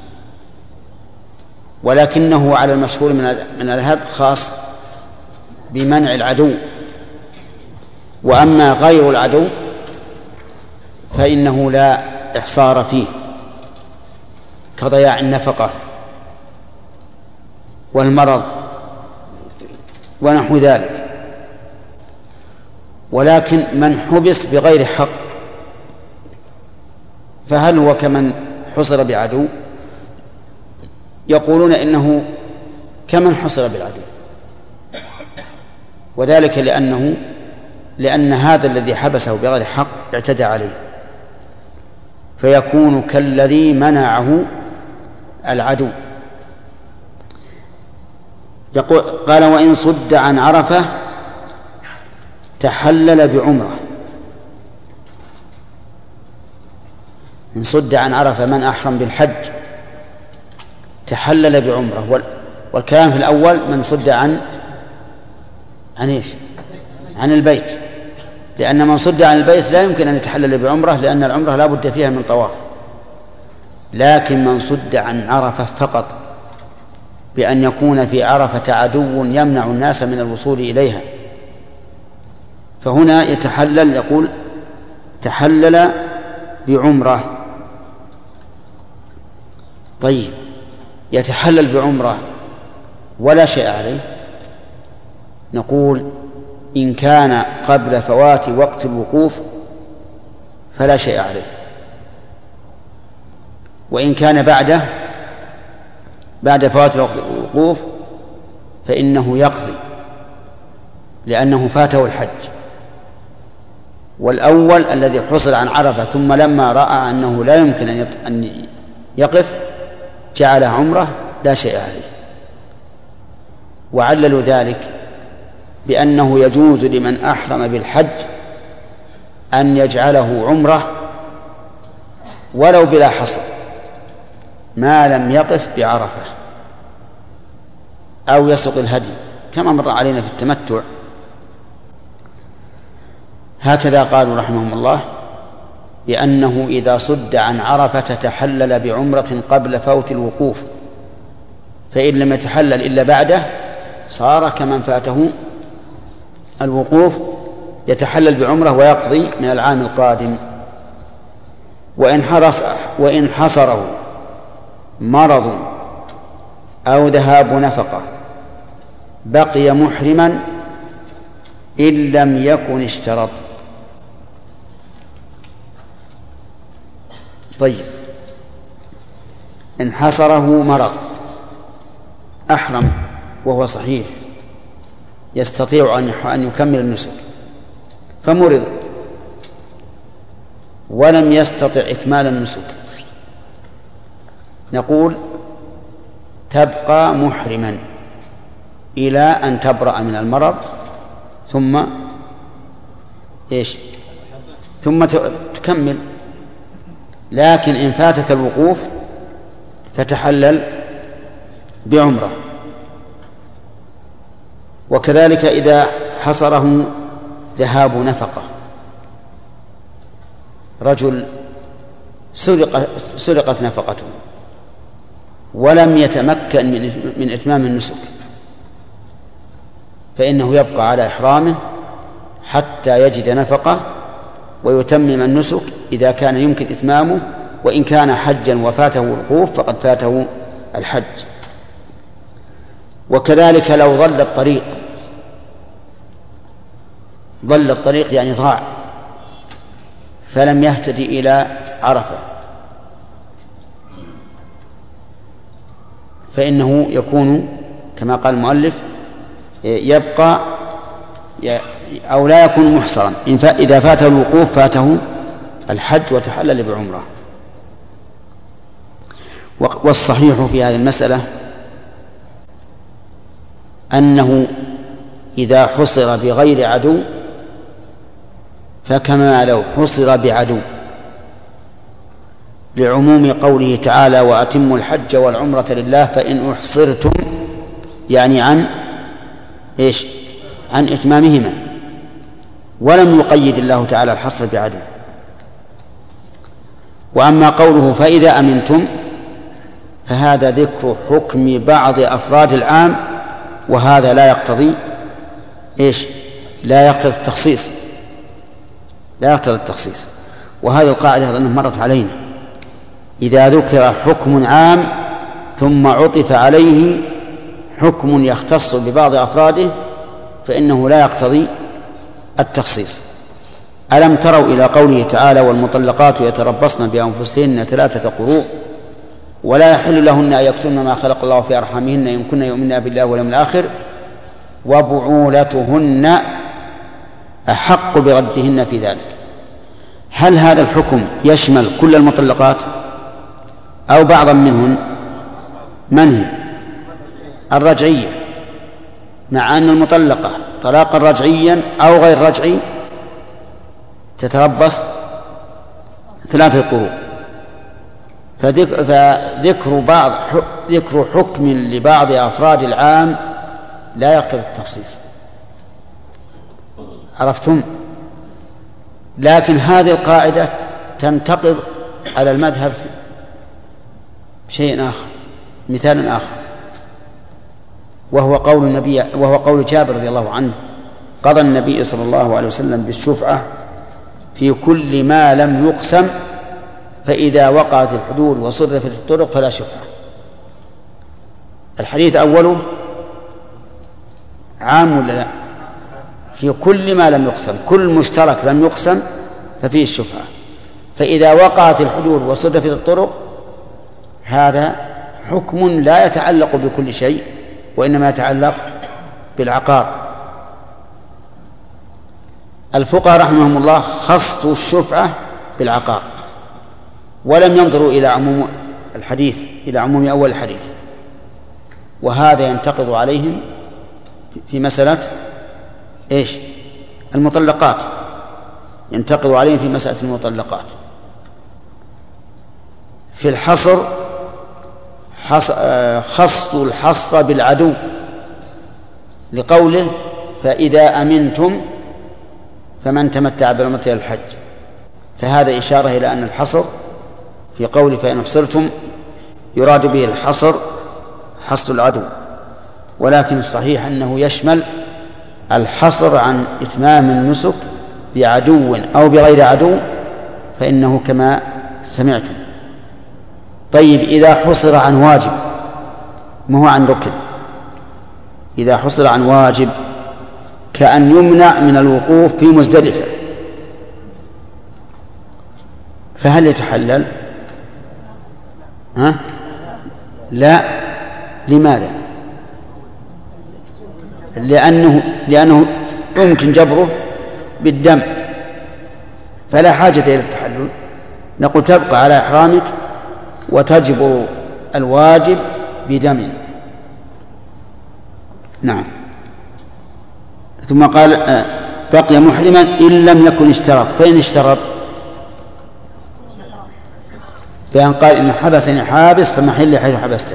B: ولكنه على المشهور من الهد خاص بمنع العدو، وأما غير العدو فإنه لا إحصار فيه، كضياع النفقة والمرض ونحو ذلك. ولكن من حبس بغير حق فهل هو كمن حصر بعدو؟ يقولون إنه كمن حصر بالعدو، وذلك لأنه لأن هذا الذي حبسه بغير حق اعتدى عليه، فيكون كالذي منعه العدو. يقول قال وإن صد عن عرفة تحلل بعمرة. إن صد عن عرفة من أحرم بالحج تحلل بعمرة، والكلام في الأول من صد عن عن إيش؟ عن البيت، لأن من صد عن البيت لا يمكن أن يتحلل بعمرة، لأن العمرة لا بد فيها من طواف. لكن من صد عن عرفة فقط بأن يكون في عرفة عدو يمنع الناس من الوصول إليها، فهنا يتحلل، يقول تحلل بعمرة. طيب يتحلل بعمرة ولا شيء عليه؟ نقول إن كان قبل فوات وقت الوقوف فلا شيء عليه، وإن كان بعده بعد فوات الوقوف فإنه يقضي، لأنه فاته الحج. والأول الذي حصل عن عرفة ثم لما رأى أنه لا يمكن أن يقف جعله عمره لا شيء عليه. وعللوا ذلك بأنه يجوز لمن أحرم بالحج أن يجعله عمره ولو بلا حصر ما لم يقف بعرفة أو يسوق الهدي، كما مر علينا في التمتع. هكذا قالوا رحمهم الله بأنه إذا صد عن عرفة تحلل بعمرة قبل فوت الوقوف، فإن لم يتحلل إلا بعده صار كمن فاته الوقوف يتحلل بعمرة ويقضي من العام القادم. وإن حرص وإن حصره مرض أو ذهاب نفقة بقي محرما إن لم يكن اشترط. طيب إن حصره مرض، أحرم وهو صحيح يستطيع أن يكمل النسك فمرض ولم يستطع إكمال النسك، نقول تبقى محرما إلى أن تبرأ من المرض ثم إيش ثم تكمل. لكن إن فاتك الوقوف فتحلل بعمرة. وكذلك إذا حصره ذهاب نفقة، رجل سرق سرقت نفقته ولم يتمكن من إتمام النسك، فإنه يبقى على إحرامه حتى يجد نفقة ويتمم النسك إذا كان يمكن إتمامه، وإن كان حجا وفاته الوقوف فقد فاته الحج. وكذلك لو ضل الطريق، ضل الطريق يعني ضاع فلم يهتدي إلى عرفة، فإنه يكون كما قال المؤلف يبقى أو لا يكون محصرا. إذا فاته الوقوف فاته الحج وتحلل بعمره. والصحيح في هذه المسألة أنه إذا حصر بغير عدو فكما لو حصر بعدو، لعموم قوله تعالى وأتموا الحج والعمرة لله فإن أحصرتم، يعني عن إيش عن إتمامهما، ولم يقيد الله تعالى الحصر بعدو. وأما قوله فإذا أمنتم فهذا ذكر حكم بعض أفراد العام، وهذا لا يقتضي إيش لا يقتضي التخصيص لا يقتضي التخصيص. وهذه القاعدة أظن مرت علينا، إذا ذكر حكم عام ثم عطف عليه حكم يختص ببعض أفراده فإنه لا يقتضي التخصيص. ألم تروا إلى قوله تعالى والمطلقات يتربصن بأنفسهن ثلاثة قروء ولا يحل لهن أن يكتمن ما خلق الله في أرحامهن إن كن يؤمنن بالله واليوم الآخر وبعولتهن أحق بردهن في ذلك. هل هذا الحكم يشمل كل المطلقات أو بعضا منهن؟ من هي؟ الرجعية، مع أن المطلقة طلاقا رجعيا أو غير رجعي تتربص ثلاثة قروء. فذكر بعض ذكر حكم لبعض أفراد العام لا يقتضي التخصيص، عرفتم؟ لكن هذه القاعدة تنتقض على المذهب بشيء آخر، مثال آخر، وهو قول النبي وهو قول جابر رضي الله عنه: قضى النبي صلى الله عليه وسلم بالشفعة في كل ما لم يقسم، فإذا وقعت الحدود وصرفت الطرق فلا شفعة. الحديث أوله عام ولا لا؟ في كل ما لم يقسم، كل مشترك لم يقسم ففيه الشفعة. فإذا وقعت الحدود وصرفت الطرق هذا حكم لا يتعلق بكل شيء، وإنما يتعلق بالعقار. الفقهاء رحمهم الله خصوا الشفعة بالعقار ولم ينظروا إلى عموم الحديث إلى عموم أول الحديث، وهذا ينتقض عليهم في مسألة إيش؟ المطلقات، ينتقض عليهم في مسألة المطلقات. في الحصر خصوا الحصر بالعدو لقوله: فإذا أمنتم فمن تمتع بالعمرة إلى الحج. فهذا إشارة إلى أن الحصر في قوله فإن حصرتم يراد به الحصر حصر العدو، ولكن الصحيح أنه يشمل الحصر عن إتمام النسك بعدو أو بغير عدو، فإنه كما سمعتم. طيب، إذا حصر عن واجب، ما هو عن ركن، إذا حصر عن واجب كأن يمنع من الوقوف في مزدلفة، فهل يتحلل؟ ها؟ لا. لماذا؟ لأنه لأنه يمكن جبره بالدم، فلا حاجة إلى التحلل. نقول تبقى على إحرامك وتجبر الواجب بدم. نعم. ثم قال: آه بقي محرما إن لم يكن اشترط. فإن اشترط بأن قال إن حبسني حابس فمحل حيث حبستني،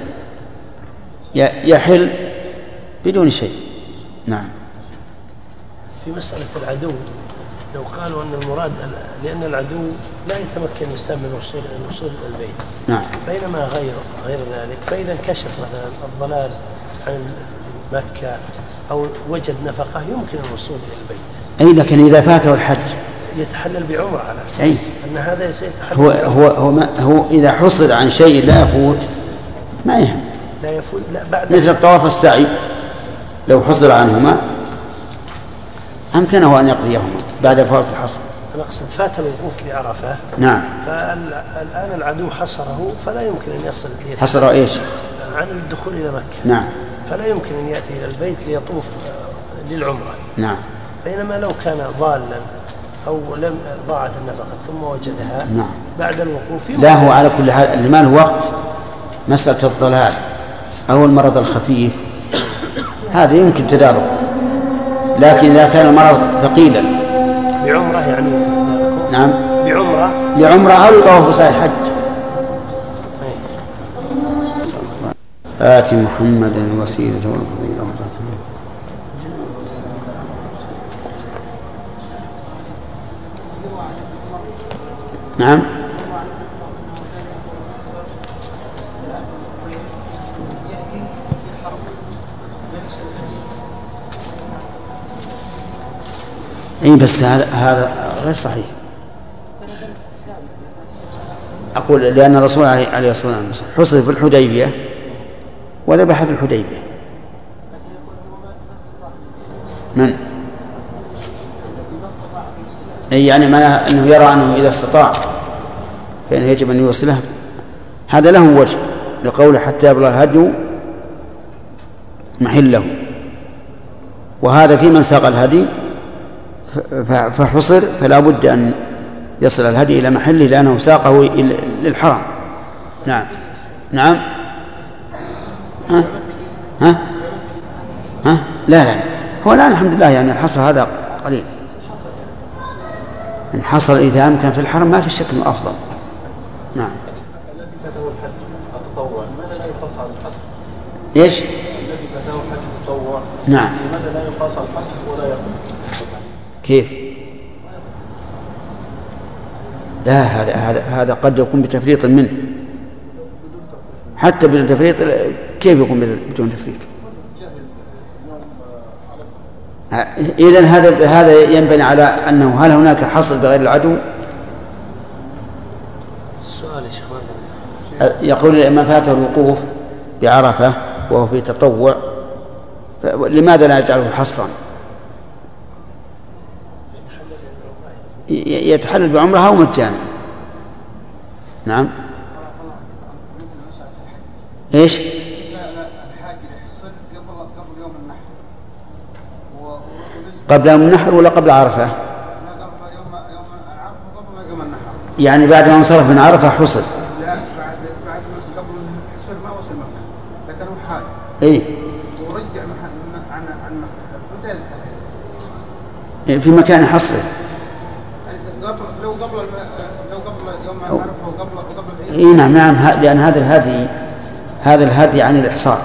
B: يحل بدون شيء. نعم.
D: في مسألة العدو لو قالوا أن المراد لأن العدو لا يتمكن الإنسان من الوصول الوصول إلى البيت،
B: نعم،
D: بينما غير غير ذلك فإذا انكشف مثلا الضلال عن مكة أو وجد نفقة يمكن الوصول إلى البيت.
B: أي لكن إذا فاته الحج
D: يتحلل بعمرة على أساس
B: أي.
D: أن هذا سيتحلل.
B: هو هو هو, ما هو إذا حصل عن شيء لا يفوت ما يهم،
D: لا يفوت لا بعد
B: مثل الطواف والسعي لو حصل عنهما أمكنه أن يقضيهما بعد فوات الحصر.
D: أنا أقصد فات الوقوف بعرفة.
B: نعم.
D: فالآن العدو حصره فلا يمكن أن يصل ليتحلل.
B: حصره إيش؟
D: عن الدخول إلى مكة.
B: نعم.
D: فلا يمكن أن يأتي إلى البيت ليطوف للعمرة.
B: نعم.
D: بينما لو كان ضالا أو لم ضاعت النفقة ثم وجدها
B: نعم.
D: بعد الوقوف.
B: لا، هو على كل حال اللي ما له وقت مسألة الضلال أو المرض الخفيف هذا يمكن تداركه، لكن إذا كان المرض ثقيلا
D: بعمرة يعني.
B: نعم.
D: بعمرة
B: بعمرة أو يطوف سعي حج. آتي محمدا الوسيلة والفضيلة. نعم. اي بس هذا هذا غير صحيح. اقول لان الرسول عليه الصلاه والسلام حصل في الحديبيه وذبح في الحديبيه. من؟ اي يعني معناه انه يرى انه اذا استطاع فإنه يجب ان يوصله، هذا له وجه. لقوله حتى يبلغ الهدي محله، وهذا في من ساق الهدي فحصر فلا بد أن يصل الهدي إلى محله لأنه ساقه للحرم. نعم نعم ها ها ها لا لا هو الآن الحمد لله يعني الحصر هذا قليل، إن حصل إذا أمكن في الحرم ما في شك أنه أفضل. نعم.
H: الذي فاته الحج التطوع لماذا لا يقاس على الحصر؟
B: ايش؟
H: الذي فاته الحج التطوع
B: نعم
H: لماذا لا يقاس على الحصر ولا يقاس؟
B: كيف؟ لا هذا هذا هذا قد يكون بتفريط منه، حتى بدون تفريط. كيف يكون بدون تفريط؟ إذن هذا هذا ينبني على أنه هل هناك حصر بغير العدو؟
D: السؤال يا شيخ.
B: يقول من فاته الوقوف بعرفة وهو في تطوع لماذا لا يجعله حصرا؟ يتحلل بعمرها أو مجانا. نعم. ايش؟ قبل يوم النحر ولا قبل عرفة؟ يعني بعد ما انصرف من عرفة حصل.
H: لا بعد بعد قبل حصل ما وصل مكة لكنه حاج.
B: اي.
H: ورجع عن عن مكة.
B: في مكان حصره.
H: قبل لو قبل لو قبل يوم عرفة وقبل وقبل العيد.
B: اي نعم نعم لأن هذا الهدي هذا الهدي عن الإحصار.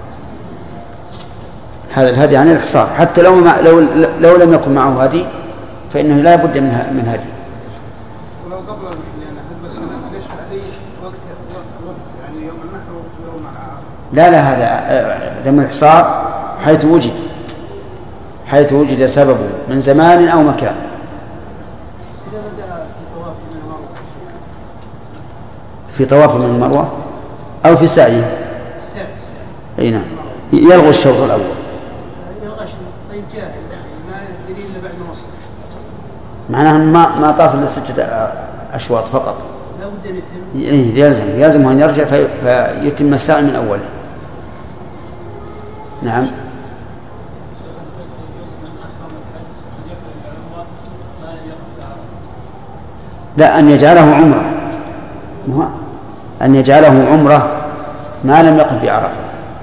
B: هذا الهدي عن الإحصار حتى لو ما لو لو لم يكن معه هدي فإنه لا بد من من هدي.
H: ولو قبل يعني بس ليش عليه وقت يعني يوم النحر ويوم العرفة؟
B: لا لا هذا دم الإحصار حيث وجد حيث وجد سببه من زمان أو مكان. في طواف من المروة أو في سعيه. أي نعم يلغو الشوط الأول.
I: طيب جاهل ما يدري إلا بعد ما وصل.
B: معناها ما ما طاف إلا ستة أشواط فقط.
I: لا بد أن يتم.
B: يلزم يلزم أن يرجع في فيتم السعي من أوله. نعم. لا أن يجعله عمرة أن يجعله عمرة ما لم يقف بعرفة.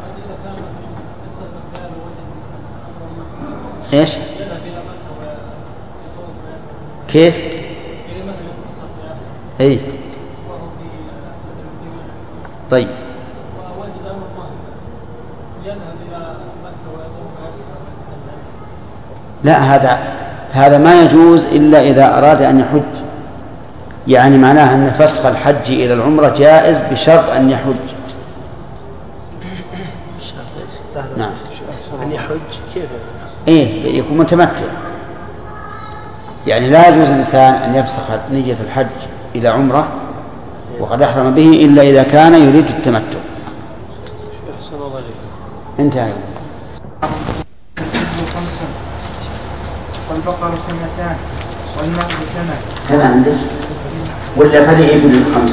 B: إيش؟ كيف؟ أي طيب. لا هذا هذا ما يجوز إلا إذا أراد أن يحج، يعني معناه أن فسخ الحج إلى العمرة جائز بشرط أن يحج.
D: نعم. أن يحج كيف؟
B: إيه يكون متمتع، يعني لا يجوز الإنسان أن يفسخ نية الحج إلى عمرة وقد أحرم به إلا إذا كان يريد التمتع. انتهى.
C: والبقر سنتان والماء سنة.
B: هذا عندك ولا فلي ابن خمس؟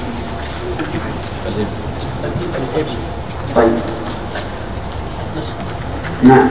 B: طيب نعم.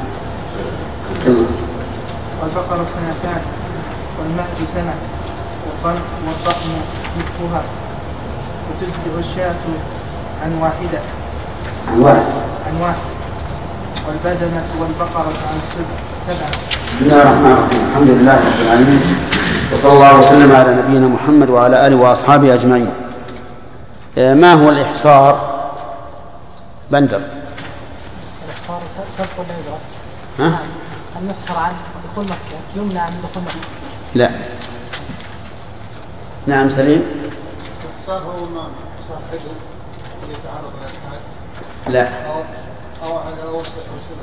C: والبقر سنتان والماء سنة والضأن نصفها وتجزئ الشاة عن واحدة
B: عن واحد
C: عن واحد والبدنة والبقرة عن سبعة.
B: بسم الله الرحمن الرحيم. الحمد لله رب العالمين وصلى الله وسلم على نبينا محمد وعلى آله وأصحابه أجمعين. ما هو الإحصار؟ بندر.
I: الإحصار سبق ولا يدرك؟
B: ها؟
I: أن يحصر عن دخول مكة يمنع عن دخول مكة.
B: لا. نعم سليم.
H: الإحصار هو ما إحصار حجر يتعرض للحاج.
B: لا.
H: أو أو على وصف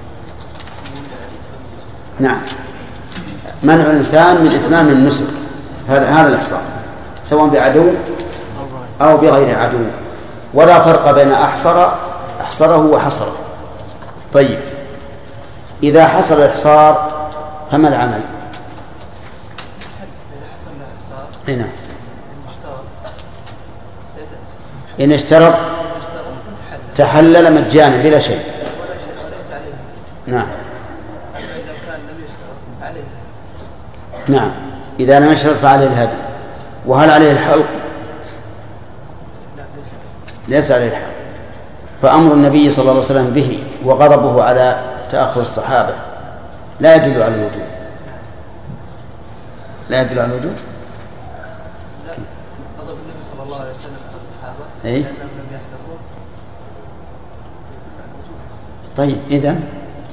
B: نعم منع الإنسان من إتمام النسك، هذا هذا الإحصار سواء بعدو أو بغير عدو، ولا فرق بين أحصر أحصره وحصره. طيب إذا حصل الإحصار فما العمل؟ هنا إن اشترط تحلل مجانا بلا شيء.
F: ولا شيء وليس عليه.
B: نعم.
F: إذا كان لم يشترط عليه.
B: نعم إذا لم يشترط فعليه الهدي. وهل عليه الحلق؟
F: لا ليس.
B: ليس عليه الحلق. فأمر النبي صلى الله عليه وسلم به وغضبه على تأخر الصحابة لا يدل على الوجوب. لا يدل على الوجوب.
F: لا غضب النبي صلى الله عليه وسلم على الصحابة
B: أي؟
F: لأنهم لم يحلقوا.
B: طيب إذن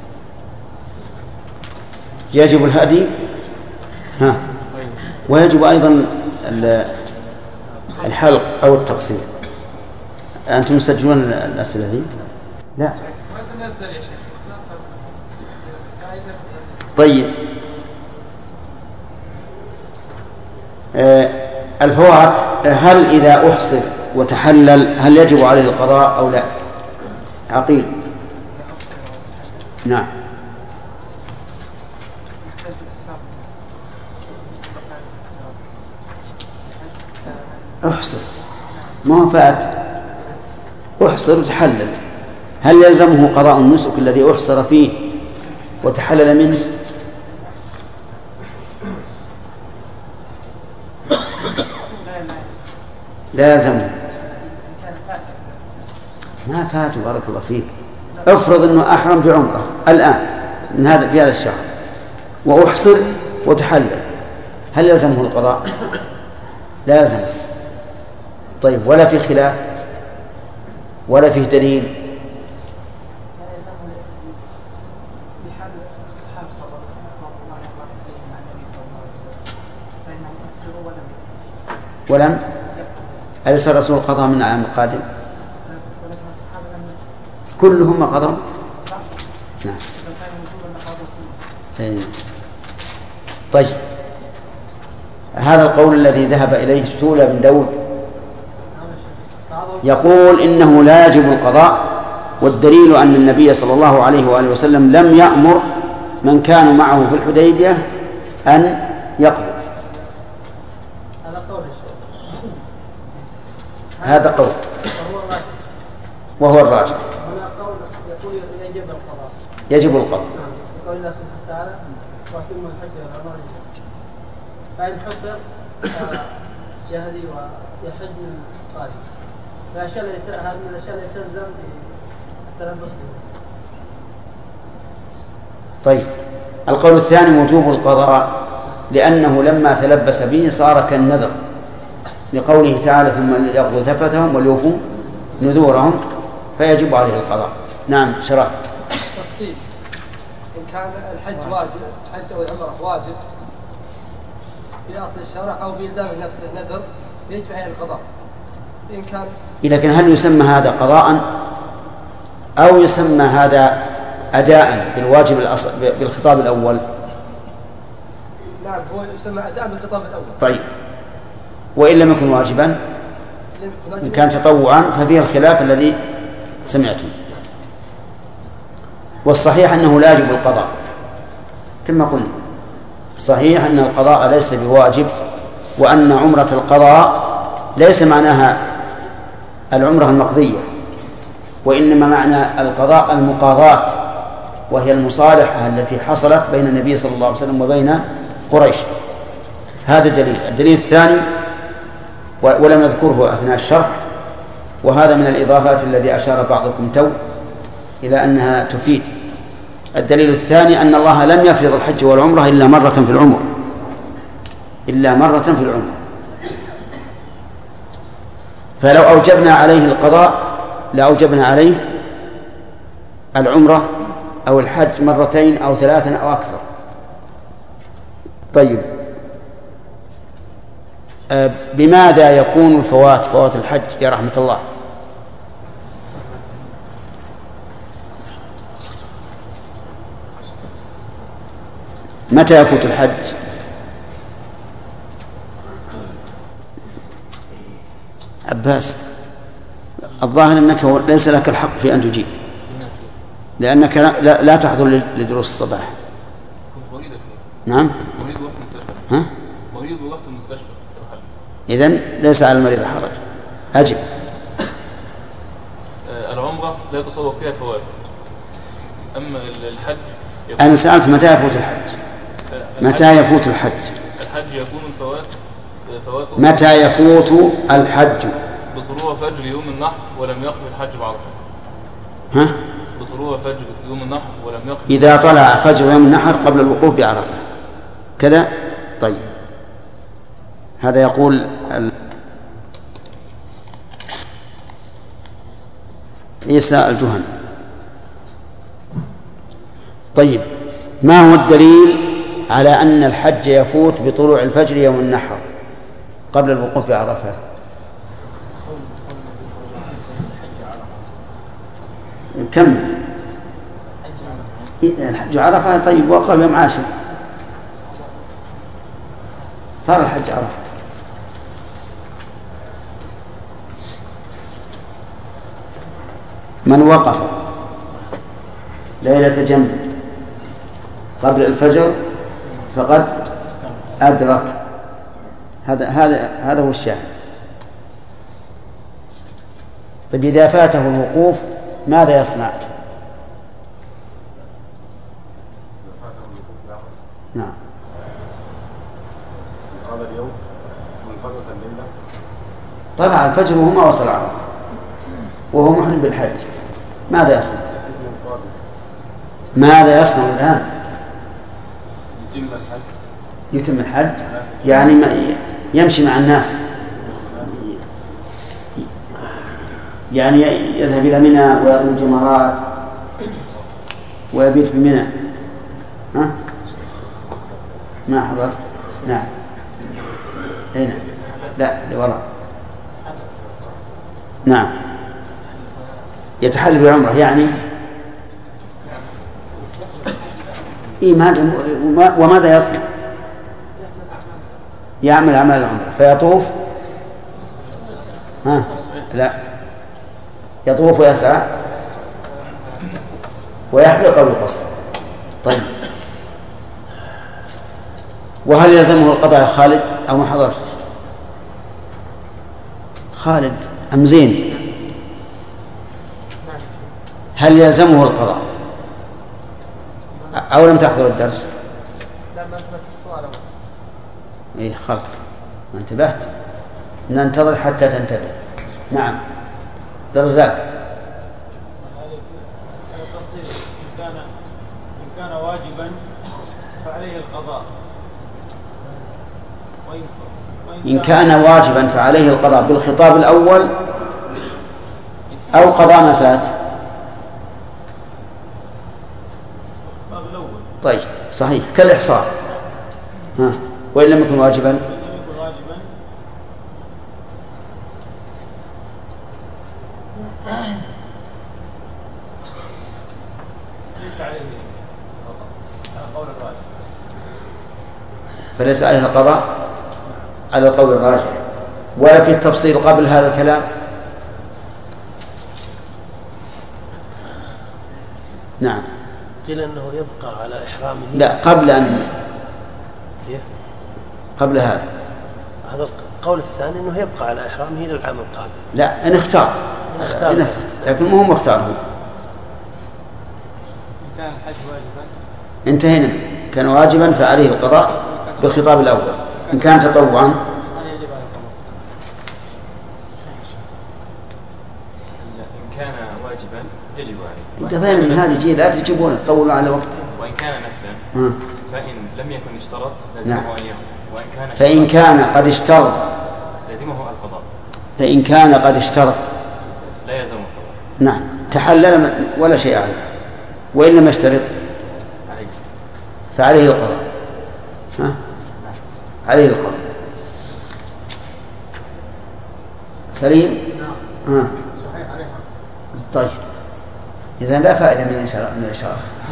B: يجب الهدي. ها ويجب أيضا الحلق أو التقصير. أنتم مسجلون الأسئلة ذي؟ لا. طيب آه الفوات هل إذا أحصر وتحلل هل يجب عليه القضاء أو لا؟ عقيل. نعم. أحصر ما فات أحصر وتحلل هل يلزمه قضاء النسك الذي أحصر فيه وتحلل منه؟ لا يلزمه. ما فات بارك الله فيك. افرض أنه أحرم بعمرة الآن من هذا في هذا الشهر وأحصر وتحلل هل يلزمه القضاء؟ لا يلزمه. طيب ولا في خلاف ولا فيه دليل؟ ولم أليس الرسول قضى من العام القادم؟ كلهم قضوا. نعم. طيب هذا القول الذي ذهب إليه سولة بن داود يقول إنه لا يجب القضاء والدليل أن النبي صلى الله عليه وآله وسلم لم يأمر من كانوا معه في الحديبية أن يقضوا. هذا قول وهو الراجح.
I: يجب القضاء.
B: يجب القضاء.
I: يقول الله سبحانه وتعالى وأتموا الحج والعمرة فإن حصر يهدي ويحج من القادم. فالأشياء هذه من الأشياء التي تلزم بالتلبس.
B: طيب القول الثاني وجوب القضاء لأنه لما تلبس به صار كالنذر لقوله تعالى ثم يقضوا تفتهم وليوفوا نذورهم فيجب عليه القضاء. نعم شرف.
F: تفصيل إن كان الحج واجب الحج أو العمرة واجب في أصل الشرع أو بإلزام نفسه نذر يجب عليه القضاء. إن كان
B: لكن هل يسمى هذا قضاء أو يسمى هذا أداء بالواجب الأصل بالخطاب الأول؟
F: نعم هو يسمى أداء بالخطاب الأول.
B: طيب وإن لم يكن واجبا إن كان تطوعا ففيه الخلاف الذي سمعتم. والصحيح أنه لا يجب القضاء كما قلنا. صحيح أن القضاء ليس بواجب وأن عمرة القضاء ليس معناها العمرة المقضية وإنما معنى القضاء المقاضاة وهي المصالحة التي حصلت بين النبي صلى الله عليه وسلم وبين قريش. هذا دليل. الدليل الثاني ولم نذكره أثناء الشرح وهذا من الإضافات الذي أشار بعضكم تو إلى أنها تفيد. الدليل الثاني أن الله لم يفرض الحج والعمرة إلا مرة في العمر إلا مرة في العمر. فلو أوجبنا عليه القضاء لأوجبنا عليه العمرة أو الحج مرتين أو ثلاثا أو أكثر. طيب بماذا يكون الفوات فوات الحج يا رحمة الله؟ متى يفوت الحج؟ عباس الظاهر أنك ليس لك الحق في أن تجيب لأنك لا, لا تحضر لدروس الصباح. نعم
J: مريض وقت المستشفى.
B: ها؟
J: مريض وقت المستشفى.
B: إذن ليس على المريض حرج. أجب.
J: آه العمرة لا يتصور فيها الفوات. أما الحج
B: أنا سألت متى يفوت الحج؟ متى يفوت الحج؟
J: الحج يكون الفوات فواته
B: متى يفوت الحج؟
J: بطلوع فجر يوم النحر ولم يقف الحج بعرفة.
B: ها؟
J: بطلوع فجر يوم النحر ولم يقف.
B: إذا طلع فجر يوم النحر قبل الوقوف بعرفة كذا. طيب هذا يقول ال... عيسى الجهني. طيب ما هو الدليل على أن الحج يفوت بطلوع الفجر يوم النحر قبل الوقوف بعرفة؟ كمل. الحج عرفة. طيب وقف يوم عاشر صار الحج عرفة. من وقف ليلة جمع قبل الفجر فقد أدرك. هذا هذا هذا هو الشاهد. طيب إذا فاته الوقوف ماذا يصنع؟ نعم. طلع الفجر وهو ما وصل عرفة وهو محرم بالحج، ماذا يصنع؟ ماذا يصنع الآن؟
J: يتم الحج.
B: يتم الحج يعني ما يمشي مع الناس، يعني يذهب إلى منى ويرمي الجمرات ويبيت بمنى. ها؟ ما حضرت؟ نعم. هنا لا لوراء. نعم. يتحلل بعمره يعني إيمان. وماذا يصنع؟ يعمل عمل العمره فيطوف. ها؟ لا، يطوف ويسعى ويحلق أو يقصر. طيب وهل يلزمه القضاء يا خالد أو ما حضرت؟ خالد أم زين؟ هل يلزمه القضاء أو لم تحضر الدرس؟
I: لا ما أثبت السؤال.
B: إيه خلاص ما انتبهت. ننتظر حتى تنتبه. نعم درزاك.
K: إن كان إن كان واجبا فعليه القضاء،
B: إن كان واجبا فعليه القضاء بالخطاب الأول أو قضاء ما فات. طيب صحيح كالإحصار. ها وإن لم يكن واجبا فليس عليه القضاء على القول الراجح. ولا في التفصيل قبل هذا الكلام؟ نعم.
D: قيل أنه يبقى على إحرامه.
B: لا قبل أن قبل هذا.
D: هذا القول الثاني أنه يبقى على إحرامه للعام القادم.
B: لا إن اختار.
D: إن اختار.
B: إن اختار. لكن مو هم اختاره.
K: إن كان الحج واجبا
B: انتهينا. كان واجبا فعليه القضاء بالخطاب الأول. إن كان تطوعا
K: إن
L: كان واجبا يجب عليه.
B: قضينا من هذه جيل لا تجيبون تطولوا على وقت.
L: وإن كان نفلا فإن لم يكن اشترط لازمه
B: نعم.
L: أن يأخذ. وإن كان
B: فإن كان قد اشترط
L: لازمه القضاء.
B: فإن كان قد اشترط
L: لا يلزم القضاء.
B: نعم تحلل ولا شيء عليه. وإن لم يشترط
L: عليه
B: فعليه القضاء. ها؟ عليه القضاء. سليم؟ ها. طيب إذن لا فائدة من من الإشارة.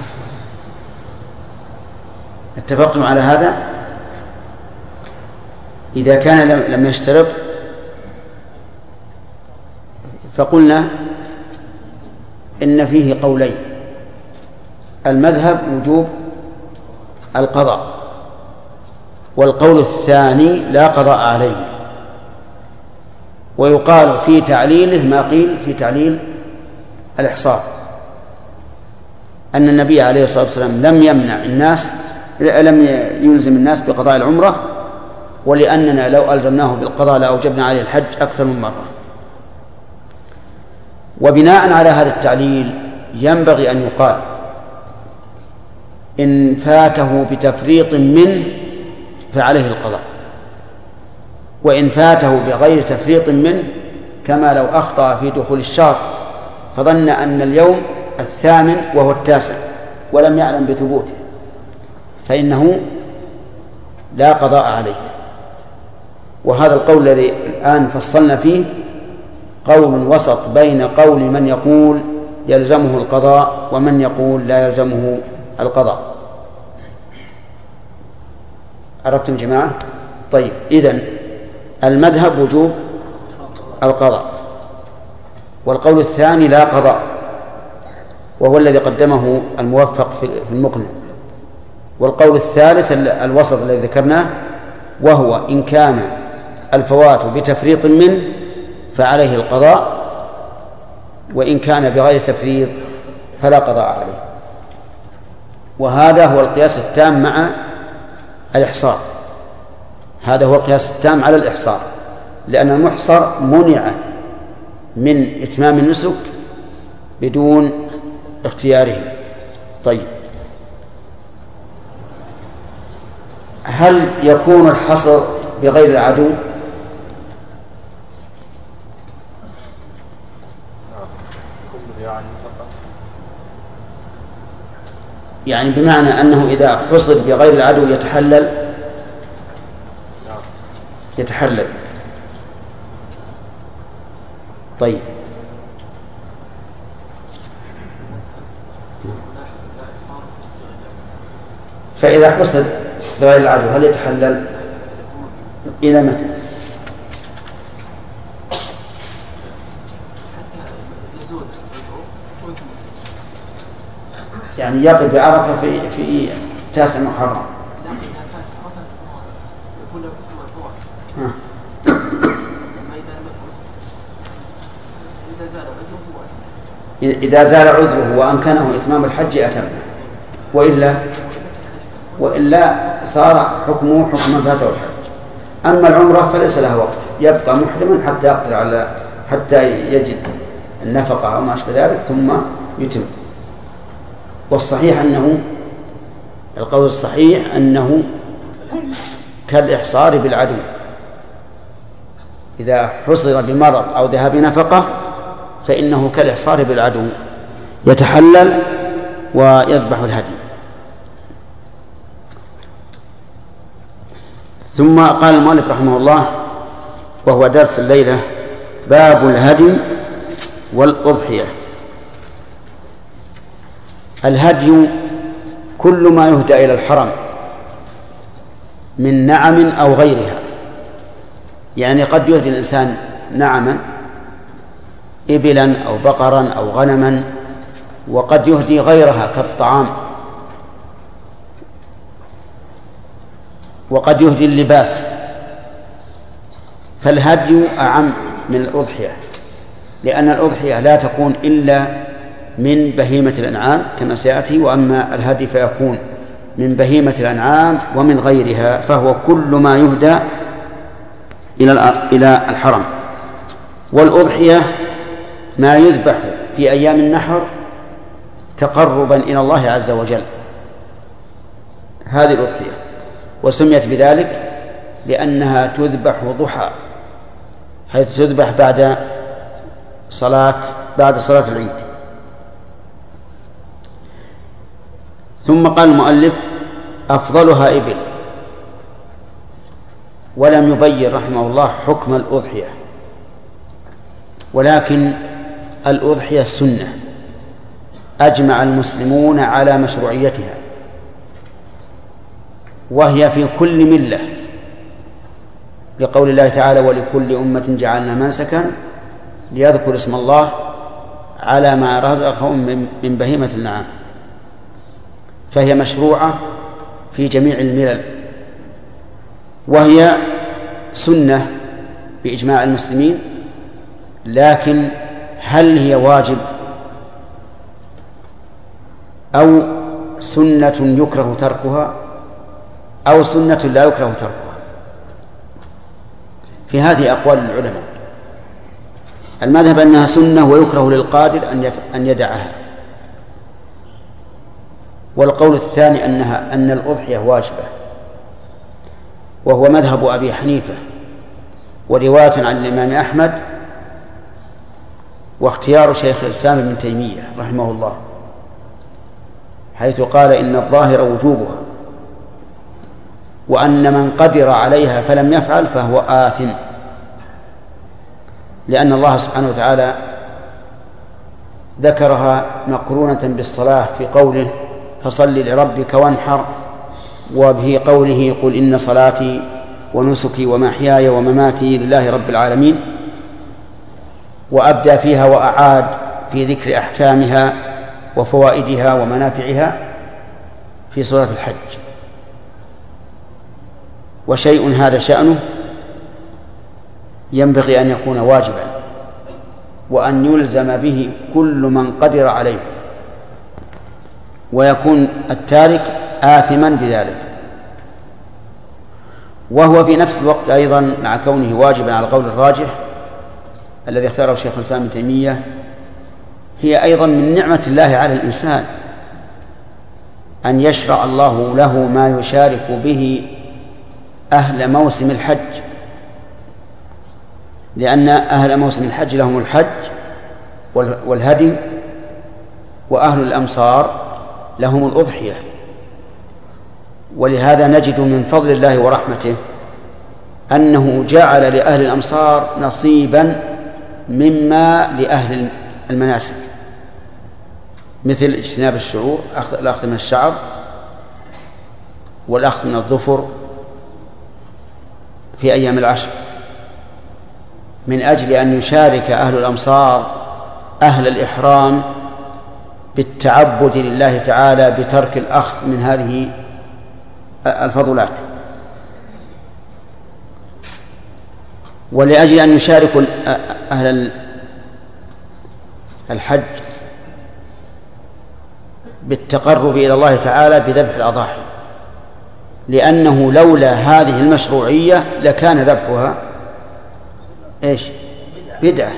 B: اتفقتم على هذا؟ إذا كان لم يشترط فقلنا إن فيه قولين. المذهب وجوب القضاء، والقول الثاني لا قضاء عليه. ويقال في تعليله ما قيل في تعليل الإحصار، أن النبي عليه الصلاة والسلام لم يمنع الناس لم يلزم الناس بقضاء العمرة، ولأننا لو ألزمناه بالقضاء لأوجبنا عليه الحج أكثر من مرة. وبناء على هذا التعليل ينبغي أن يقال إن فاته بتفريط منه فعليه القضاء، وإن فاته بغير تفريط منه كما لو أخطأ في دخول الشهر فظن أن اليوم الثامن وهو التاسع ولم يعلم بثبوته فإنه لا قضاء عليه. وهذا القول الذي الآن فصلنا فيه قول وسط بين قول من يقول يلزمه القضاء ومن يقول لا يلزمه القضاء. عرفتم جماعة؟ طيب، إذن المذهب وجوب القضاء، والقول الثاني لا قضاء، وهو الذي قدمه الموفق في المقنع. والقول الثالث الوسط الذي ذكرناه، وهو إن كان الفوات بتفريط منه فعليه القضاء، وإن كان بغير تفريط فلا قضاء عليه. وهذا هو القياس التام مع الإحصار، هذا هو القياس التام على الإحصار، لأن المحصر منع من إتمام النسك بدون اختياره. طيب، هل يكون الحصر بغير العدو؟ يعني بمعنى أنه إذا حصر بغير العدو يتحلل يتحلل طيب، فإذا حصر بغير العدو هل يتحلل إلى متى؟ يعني يقف بعرفة في في تاسع محرم. إذا زال عذره وأمكنه إتمام الحج أتمه، وإلا وإلا صار حكمه حكم من فاته الحج. أما العمرة فليس لها وقت، يبقى محرما حتى يقدر على حتى يجد النفقة أو ما أشبه ذلك ثم يتم. والصحيح أنه القول الصحيح أنه كالإحصار بالعدو، إذا حصر بمرض أو ذهاب نفقة فإنه كالإحصار بالعدو، يتحلل ويذبح الهدي. ثم قال المؤلف رحمه الله وهو درس الليلة: باب الهدي والأضحية. الهدي كل ما يهدى إلى الحرم من نعم أو غيرها، يعني قد يهدي الإنسان نعما إبلا أو بقرا أو غنما، وقد يهدي غيرها كالطعام، وقد يهدي اللباس. فالهدي أعم من الأضحية، لأن الأضحية لا تكون إلا من بهيمة الأنعام كما سيأتي، وأما الهدي فيكون من بهيمة الأنعام ومن غيرها، فهو كل ما يهدى إلى الحرم. والأضحية ما يذبح في أيام النحر تقربا إلى الله عز وجل، هذه الأضحية، وسميت بذلك لأنها تذبح ضحى، حيث تذبح بعد صلاة بعد صلاة العيد. ثم قال المؤلف: أفضلها إبل، ولم يبين رحمه الله حكم الأضحية، ولكن الأضحية السنة أجمع المسلمون على مشروعيتها، وهي في كل ملة، لقول الله تعالى: ولكل أمة جعلنا منسكا ليذكر اسم الله على ما رزقهم من بهيمة الأنعام، فهي مشروعة في جميع الملل، وهي سنة بإجماع المسلمين. لكن هل هي واجب أو سنة يكره تركها أو سنة لا يكره تركها. في هذه أقوال العلماء. المذهب أنها سنة ويكره للقادر أن يدعها، والقول الثاني أنها أن الأضحية واجبة، وهو مذهب أبي حنيفة ورواية عن الإمام أحمد واختيار شيخ الإسلام ابن تيمية رحمه الله، حيث قال إن الظاهر وجوبها، وأن من قدر عليها فلم يفعل فهو آثم، لأن الله سبحانه وتعالى ذكرها مقرونة بالصلاة في قوله فصل لربك وانحر، وفي قوله قل إن صلاتي ونسكي ومحياي ومماتي لله رب العالمين، وأبدى فيها وأعاد في ذكر أحكامها وفوائدها ومنافعها في سورة الحج. وشيء هذا شأنه ينبغي أن يكون واجبا، وأن يلزم به كل من قدر عليه، ويكون التارك آثما بذلك. وهو في نفس الوقت أيضا مع كونه واجبا على القول الراجح الذي اختاره شيخ الإسلام ابن تيمية، هي أيضا من نعمة الله على الإنسان أن يشرع الله له ما يشارك به أهل موسم الحج، لأن أهل موسم الحج لهم الحج والهدي، وأهل الأمصار لهم الأضحية. ولهذا نجد من فضل الله ورحمته أنه جعل لأهل الأمصار نصيبا مما لأهل المناسك، مثل اجتناب الشعور، الأخذ من الشعر والأخذ من الظفر في أيام العشر، من أجل أن يشارك أهل الأمصار أهل الإحرام بالتعبد لله تعالى بترك الأخذ من هذه الفضلات، ولأجل أن يشاركوا أهل الحج بالتقرب إلى الله تعالى بذبح الأضاحي، لأنه لولا هذه المشروعية لكان ذبحها إيش؟ بدعة،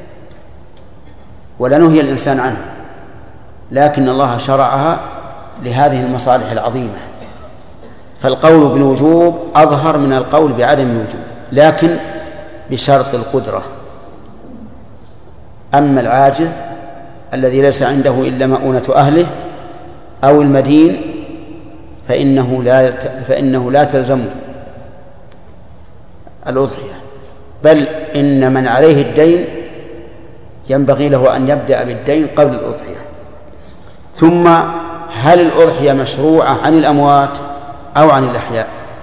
B: ولنهي الإنسان عنها، لكن الله شرعها لهذه المصالح العظيمة. فالقول بالوجوب أظهر من القول بعدم الوجوب، لكن بشرط القدرة. أما العاجز الذي ليس عنده إلا مؤونة أهله أو المدين فإنه لا فإنه لا تلزمه الأضحية، بل إن من عليه الدين ينبغي له أن يبدأ بالدين قبل الأضحية. ثم هل الأضحية مشروعة عن الأموات أو عن الأحياء؟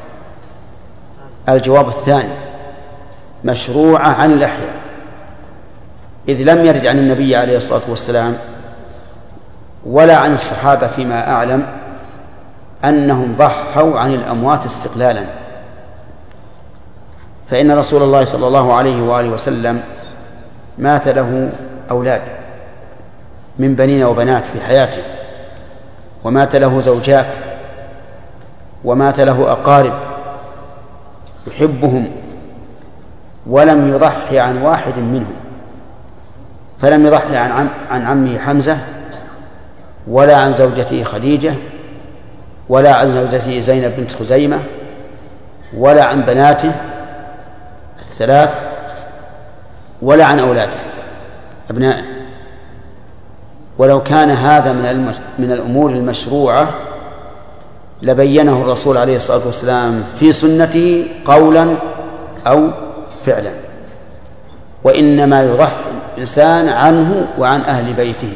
B: الجواب الثاني، مشروعة عن الأحياء، إذ لم يرد عن النبي عليه الصلاة والسلام ولا عن الصحابة فيما أعلم أنهم ضحوا عن الأموات استقلالا، فإن رسول الله صلى الله عليه وآله وسلم مات له أولاد من بنين وبنات في حياته، ومات له زوجات، ومات له أقارب يحبهم، ولم يضحي عن واحد منهم، فلم يضحي عن عم عن عمه حمزة، ولا عن زوجته خديجة، ولا عن زوجته زينب بنت خزيمة، ولا عن بناته الثلاث، ولا عن أولاده أبنائه. ولو كان هذا من من الأمور المشروعة لبينه الرسول عليه الصلاة والسلام في سنته قولا أو فعلا، وإنما يضحي الإنسان عنه وعن أهل بيته.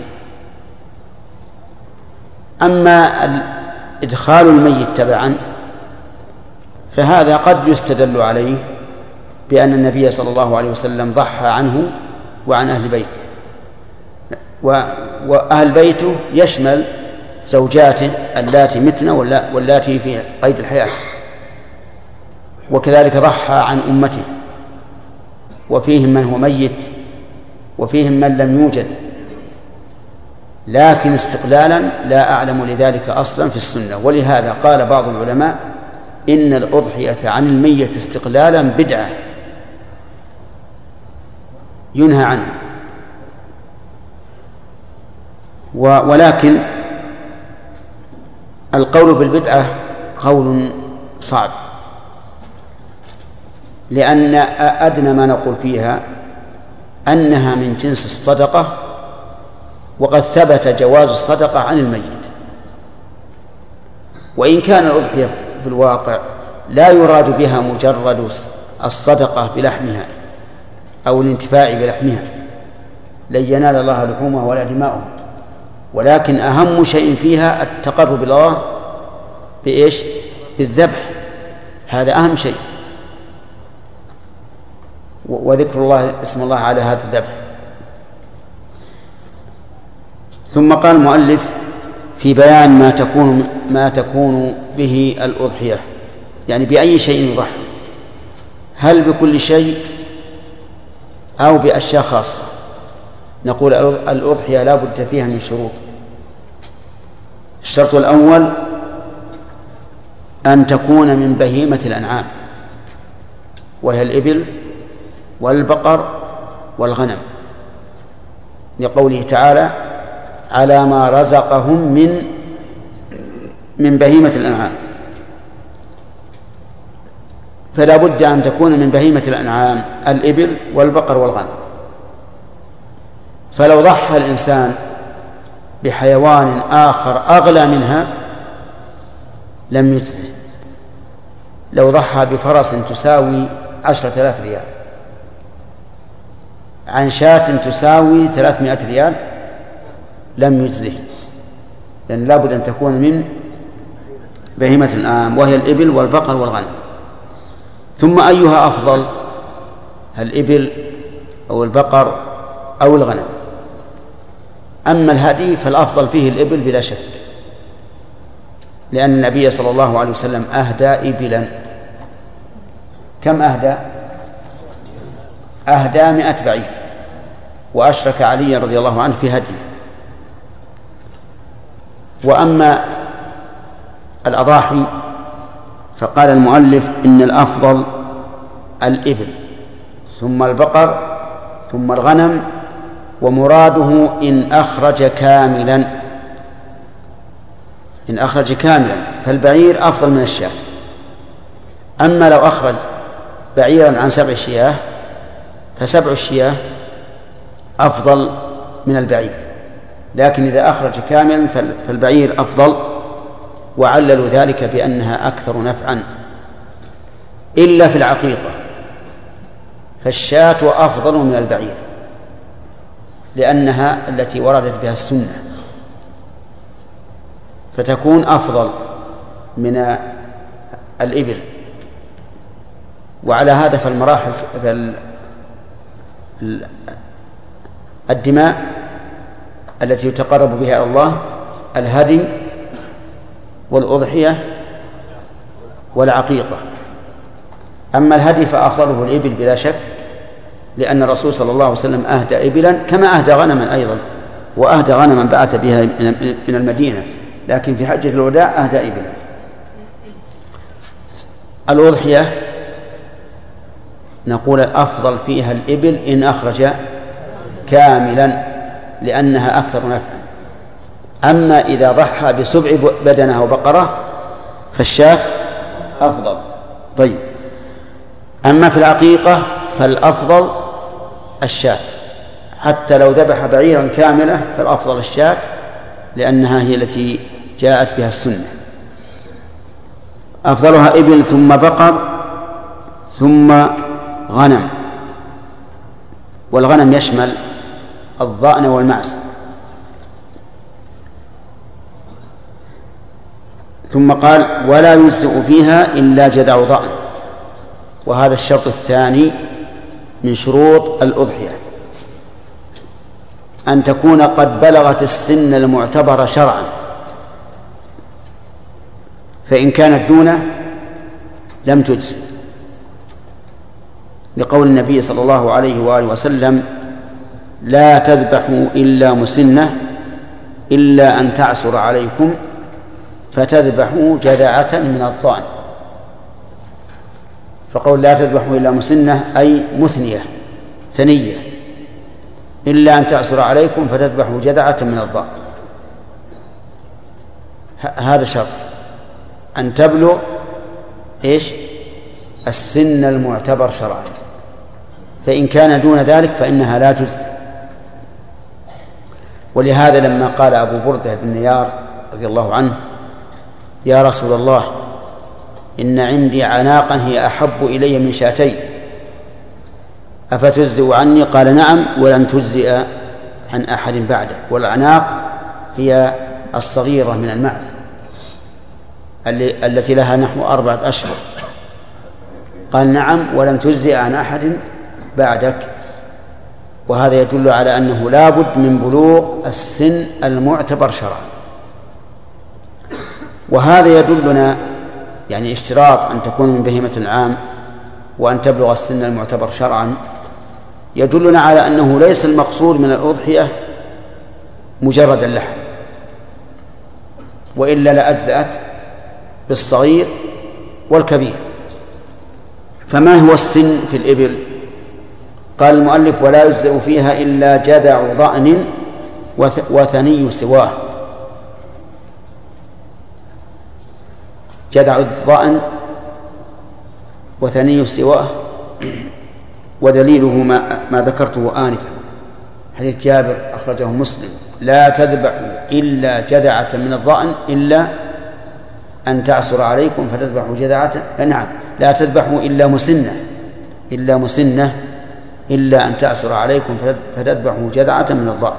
B: أما إدخال الميت تبعا فهذا قد يستدل عليه بأن النبي صلى الله عليه وسلم ضحى عنه وعن أهل بيته، وأهل بيته يشمل زوجاته اللاتي متن واللاتي في قيد الحياة، وكذلك ضحى عن أمته، وفيهم من هو ميت وفيهم من لم يوجد، لكن استقلالا لا أعلم لذلك أصلا في السنة. ولهذا قال بعض العلماء إن الأضحية عن الميت استقلالا بدعة ينهى عنها. ولكن القول بالبدعة قول صعب، لأن أدنى ما نقول فيها أنها من جنس الصدقة، وقد ثبت جواز الصدقة عن الميت. وإن كان الأضحية في الواقع لا يراد بها مجرد الصدقة بلحمها أو الانتفاع بلحمها، لن ينال الله لحومها ولا دماؤها، ولكن أهم شيء فيها التقرب إلى الله بإيش؟ بالذبح، هذا أهم شيء، وذكر الله اسم الله على هذا الذبح. ثم قال المؤلف في بيان ما تكون ما تكون به الأضحية، يعني بأي شيء يضحى، هل بكل شيء أو بأشياء خاصة؟ نقول الأضحية لا بد فيها من شروط. الشرط الأول أن تكون من بهيمة الأنعام، وهي الإبل والبقر والغنم، لقوله تعالى على ما رزقهم من من بهيمة الأنعام، فلا بد أن تكون من بهيمة الأنعام الإبل والبقر والغنم. فلو ضحى الإنسان بحيوان آخر أغلى منها لم يجزه. لو ضحى بفرس تساوي عشرة آلاف ريال عن شاة تساوي ثلاثمائة ريال لم يجزه، لأن لابد أن تكون من بهيمة الأنعام وهي الإبل والبقر والغنم. ثم أيها أفضل، الإبل أو البقر أو الغنم؟ أما الهدي فالأفضل فيه الإبل بلا شك، لأن النبي صلى الله عليه وسلم أهدى إبلا. كم أهدى؟ أهدى مئة بعير، وأشرك علي رضي الله عنه في هديه. وأما الأضاحي فقال المؤلف إن الأفضل الإبل ثم البقر ثم الغنم، ومراده إن أخرج كاملا إن أخرج كاملا فالبعير أفضل من الشاة. أما لو أخرج بعيرا عن سبع شياه فسبع الشياه أفضل من البعير، لكن إذا أخرج كاملا فالبعير أفضل، وعللوا ذلك بأنها أكثر نفعا، إلا في العقيقة فالشاة أفضل من البعير لأنها التي وردت بها السنة، فتكون أفضل من الإبل. وعلى هذا فالمراحل الدماء التي يتقرب بها إلى الله الهدي والأضحية والعقيقة. أما الهدي فأفضله الإبل بلا شك، لأن الرسول صلى الله عليه وسلم أهدى إبلا كما أهدى غنما أيضا، وأهدى غنما بعث بها من المدينة، لكن في حجة الوداع أهدى إبلا. الأضحية نقول الأفضل فيها الإبل إن أخرج كاملا لأنها أكثر نفعا. أما إذا ضحى بسبع بدنه وبقرة فالشاة أفضل. طيب، أما في العقيقة فالأفضل الشاة، حتى لو ذبح بعيرا كاملة فالأفضل الشاة لأنها هي التي جاءت بها السنة. أفضلها إبل ثم بقر ثم غنم، والغنم يشمل الضأن والمعز. ثم قال ولا يجزئ فيها إلا جذع ضأن، وهذا الشرط الثاني من شروط الأضحية، أن تكون قد بلغت السن المعتبر شرعا، فإن كانت دونه لم تجزئ، لقول النبي صلى الله عليه وآله وسلم لا تذبحوا إلا مسنة إلا أن تعسر عليكم فتذبحوا جذعة من الضأن. فقول لا تذبحوا إلا مسنة أي مثنية ثنية، إلا أن تعسر عليكم فتذبحوا جذعة من الضأن. هذا شرط أن تبلغ إيش السن المعتبر شرعا، فإن كان دون ذلك فإنها لا تجزي. ولهذا لما قال أبو بردة بن نيار رضي الله عنه يا رسول الله إن عندي عناقا هي أحب إلي من شاتين أفتجزئ عني؟ قال نعم ولن تجزئ عن أحد بعدك. والعناق هي الصغيرة من المعز التي لها نحو أربعة أشهر. قال نعم ولن تجزئ عن أحد بعدك. وهذا يدل على أنه لا بد من بلوغ السن المعتبر شرعا. وهذا يدلنا يعني اشتراط أن تكون من بهيمة العام وأن تبلغ السن المعتبر شرعا يدلنا على أنه ليس المقصود من الأضحية مجرد اللحم، وإلا لأجزأت بالصغير والكبير. فما هو السن في الإبل؟ قال المؤلف ولا يجزأ فيها إلا جذع ضأن وثني سواه. جذع الضأن وثني سواه، ودليله ما, ما ذكرته آنفا حديث جابر أخرجه مسلم لا تذبحوا إلا جذعة من الضأن إلا أن تعسر عليكم فتذبحوا جذعة. نعم لا تذبحوا إلا مسنة إلا مسنة إلا أن تعسر عليكم فتذبحوا جذعة من الضأن.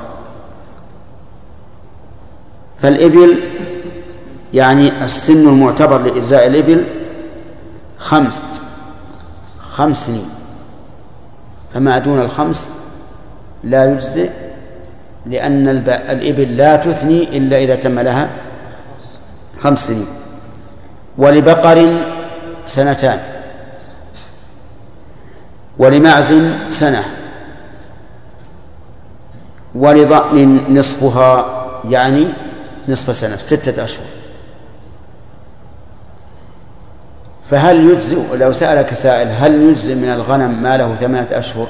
B: فالإبل يعني السن المعتبر لإجزاء الإبل خمس خمس سنين، فما دون الخمس لا يجزئ، لأن الإبل لا تثني إلا إذا تم لها خمس سنين. ولبقر سنتان، ولمعز سنة، ولضأن نصفها يعني نصف سنة ستة أشهر. فهل يجزئ لو سألك سائل هل يجزئ من الغنم ما له ثمانية أشهر؟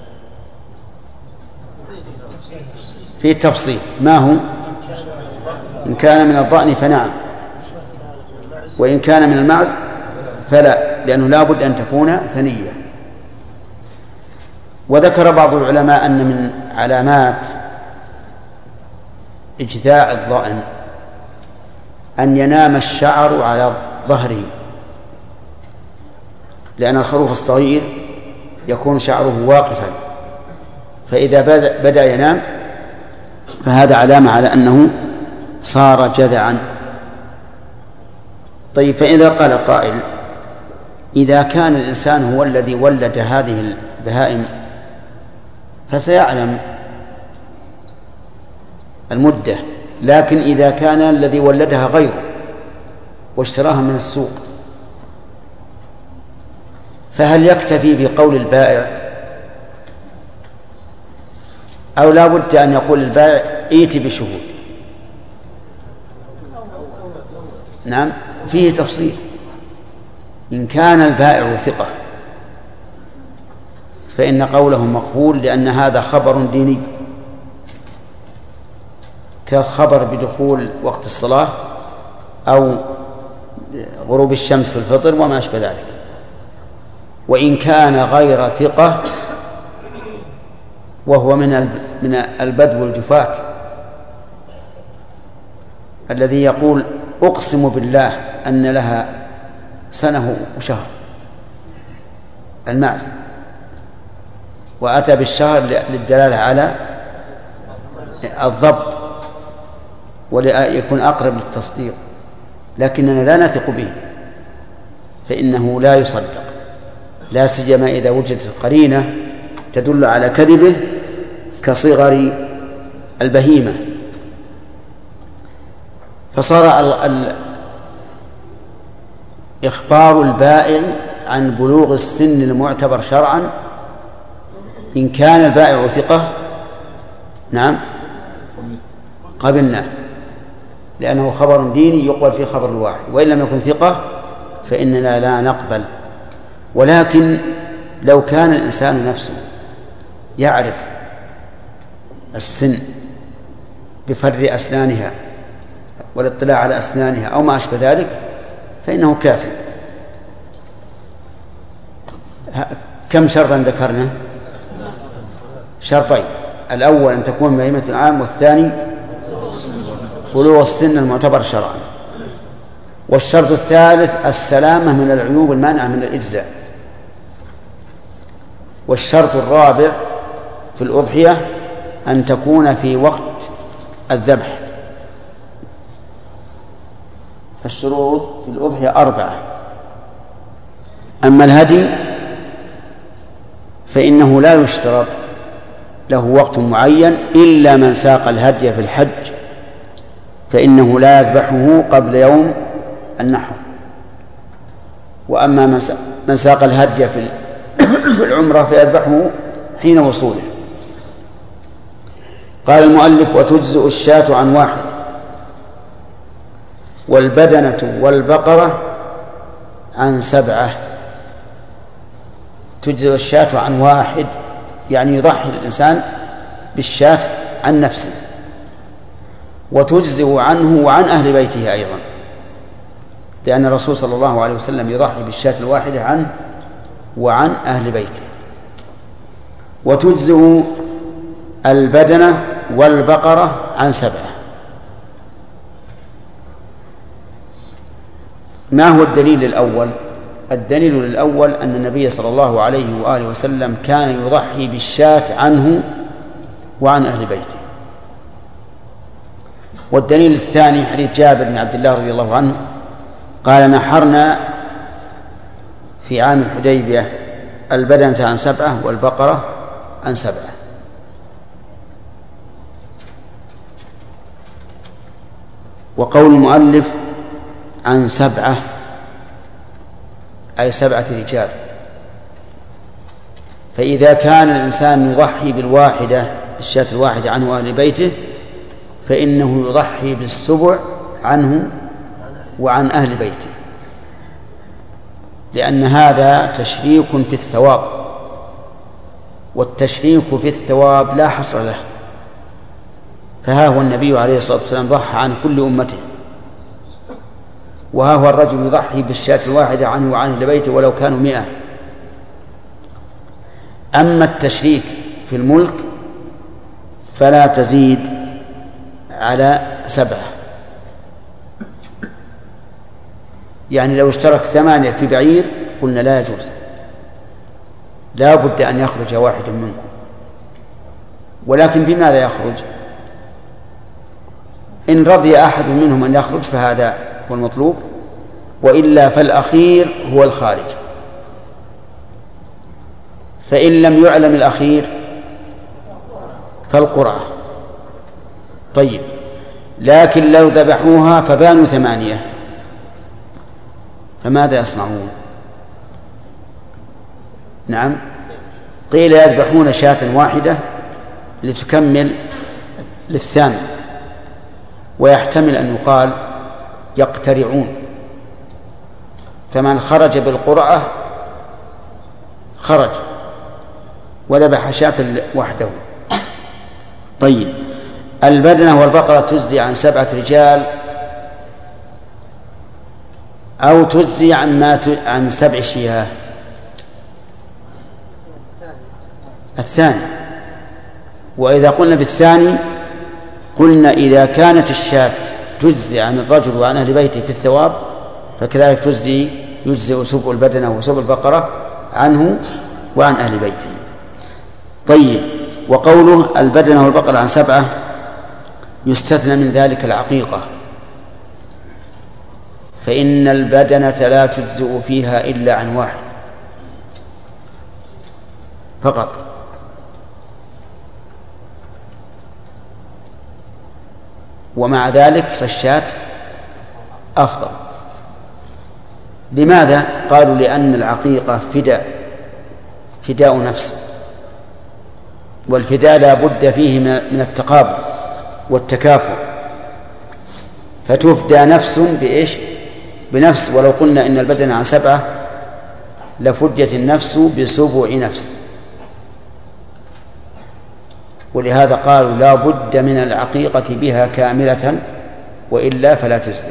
B: في تفصيل ما هو؟ إن كان من الضأن فنعم، وإن كان من المعز فلا، لأنه لا بد أن تكون ثنية. وذكر بعض العلماء أن من علامات إجزاء الضأن أن ينام الشعر على ظهره، لأن الخروف الصغير يكون شعره واقفا، فإذا بدأ ينام فهذا علامة على أنه صار جذعا. طيب فإذا قال قائل إذا كان الإنسان هو الذي ولد هذه البهائم فسيعلم المدة، لكن إذا كان الذي ولدها غيره واشتراها من السوق فهل يكتفي بقول البائع أو لا بد أن يقول البائع ائت بشهود؟ نعم فيه تفصيل. إن كان البائع ثقة فإن قوله مقبول، لأن هذا خبر ديني كالخبر بدخول وقت الصلاة أو غروب الشمس في الفطر وما أشبه ذلك. وإن كان غير ثقة وهو من من البدو الجفاة الذي يقول أقسم بالله أن لها سنة وشهر المعز، وأتى بالشهر للدلالة على الضبط وليكون أقرب للتصديق، لكننا لا نثق به فإنه لا يصدق، لا سيما إذا وجدت قرينة تدل على كذبه كصغر البهيمة. فصار ال ال إخبار البائع عن بلوغ السن المعتبر شرعا إن كان البائع ثقة نعم قبلنا، لأنه خبر ديني يقبل فيه خبر الواحد، وإن لم يكن ثقة فإننا لا نقبل. ولكن لو كان الإنسان نفسه يعرف السن بفر أسنانها والاطلاع على أسنانها أو ما أشبه ذلك فإنه كافٍ. كم شرطا ذكرنا؟ شرطين: الأول أن تكون بهيمة العام، والثاني بلوغ السن المعتبر شرعا. والشرط الثالث السلامة من العيوب المانعة من الإجزاء. والشرط الرابع في الأضحية أن تكون في وقت الذبح. فالشروط في الأضحية أربعة. أما الهدي فإنه لا يشترط له وقت معين إلا من ساق الهدي في الحج، فإنه لا يذبحه قبل يوم النحر. وأما من ساق الهدي في العمرة فيذبحه حين وصوله. قال المؤلف: وتجزئ الشاة عن واحد، والبدنة والبقرة عن سبعة. تجزئ الشاة عن واحد يعني يضحي الإنسان بالشاة عن نفسه، وتجزئ عنه وعن أهل بيته أيضا، لأن الرسول صلى الله عليه وسلم يضحي بالشاة الواحدة عنه وعن أهل بيته. وتجزئ البدنة والبقرة عن سبعة. ما هو الدليل الأول؟ الدليل الأول أن النبي صلى الله عليه وآله وسلم كان يضحي بالشاة عنه وعن أهل بيته. والدليل الثاني حديث جابر بن عبد الله رضي الله عنه قال: نحرنا في عام الحديبية البدنة عن سبعة والبقرة عن سبعة. وقول المؤلف عن سبعة أي سبعة رجال، فإذا كان الإنسان يضحي بالواحدة الشاة الواحدة عنه أهل بيته فإنه يضحي بالسبع عنه وعن أهل بيته، لأن هذا تشريك في الثواب، والتشريك في الثواب لا حصر له. فها هو النبي عليه الصلاة والسلام ضحى عن كل أمته، وها هو الرجل يضحي بالشاة الواحدة عنه وعن أهل بيته ولو كانوا مئة. أما التشريك في الملك فلا تزيد على سبعة، يعني لو اشترك ثمانية في بعير قلنا لا يجوز، لا بد أن يخرج واحد منكم. ولكن بماذا يخرج؟ إن رضي أحد منهم أن يخرج فهذا هو المطلوب، وإلا فالأخير هو الخارج. فإن لم يعلم الأخير فالقرعة. طيب، لكن لو ذبحوها فبانوا ثمانية فماذا يصنعون؟ نعم، قيل يذبحون شاة واحدة لتكمل للثامن، ويحتمل أن يقال يقترعون، فمن خرج بالقرعة خرج وذبح شاة وحده. طيب، البدنة والبقرة تجزي عن سبعة رجال أو تجزي عن ما ت... عن سبع شياه. الثاني. وإذا قلنا بالثاني قلنا إذا كانت الشاة تجزي عن الرجل وعن أهل بيته في الثواب فكذلك تجزي يجزئ سبع البدنة وسبع البقرة عنه وعن أهل بيته. طيب، وقوله البدنة والبقرة عن سبعة يستثنى من ذلك العقيقة، فإن البدنة لا تجزئ فيها إلا عن واحد فقط. ومع ذلك فالشاة أفضل. لماذا؟ قالوا لأن العقيقة فداء فداء نفس، والفداء لا بد فيه من التقابل والتكافؤ، فتفدى نفس بإيش؟ بنفس. ولو قلنا إن البدن عن سبعة لفديت النفس بسبع نفس. ولهذا قالوا لا بد من العقيقة بها كاملة وإلا فلا تجزئ.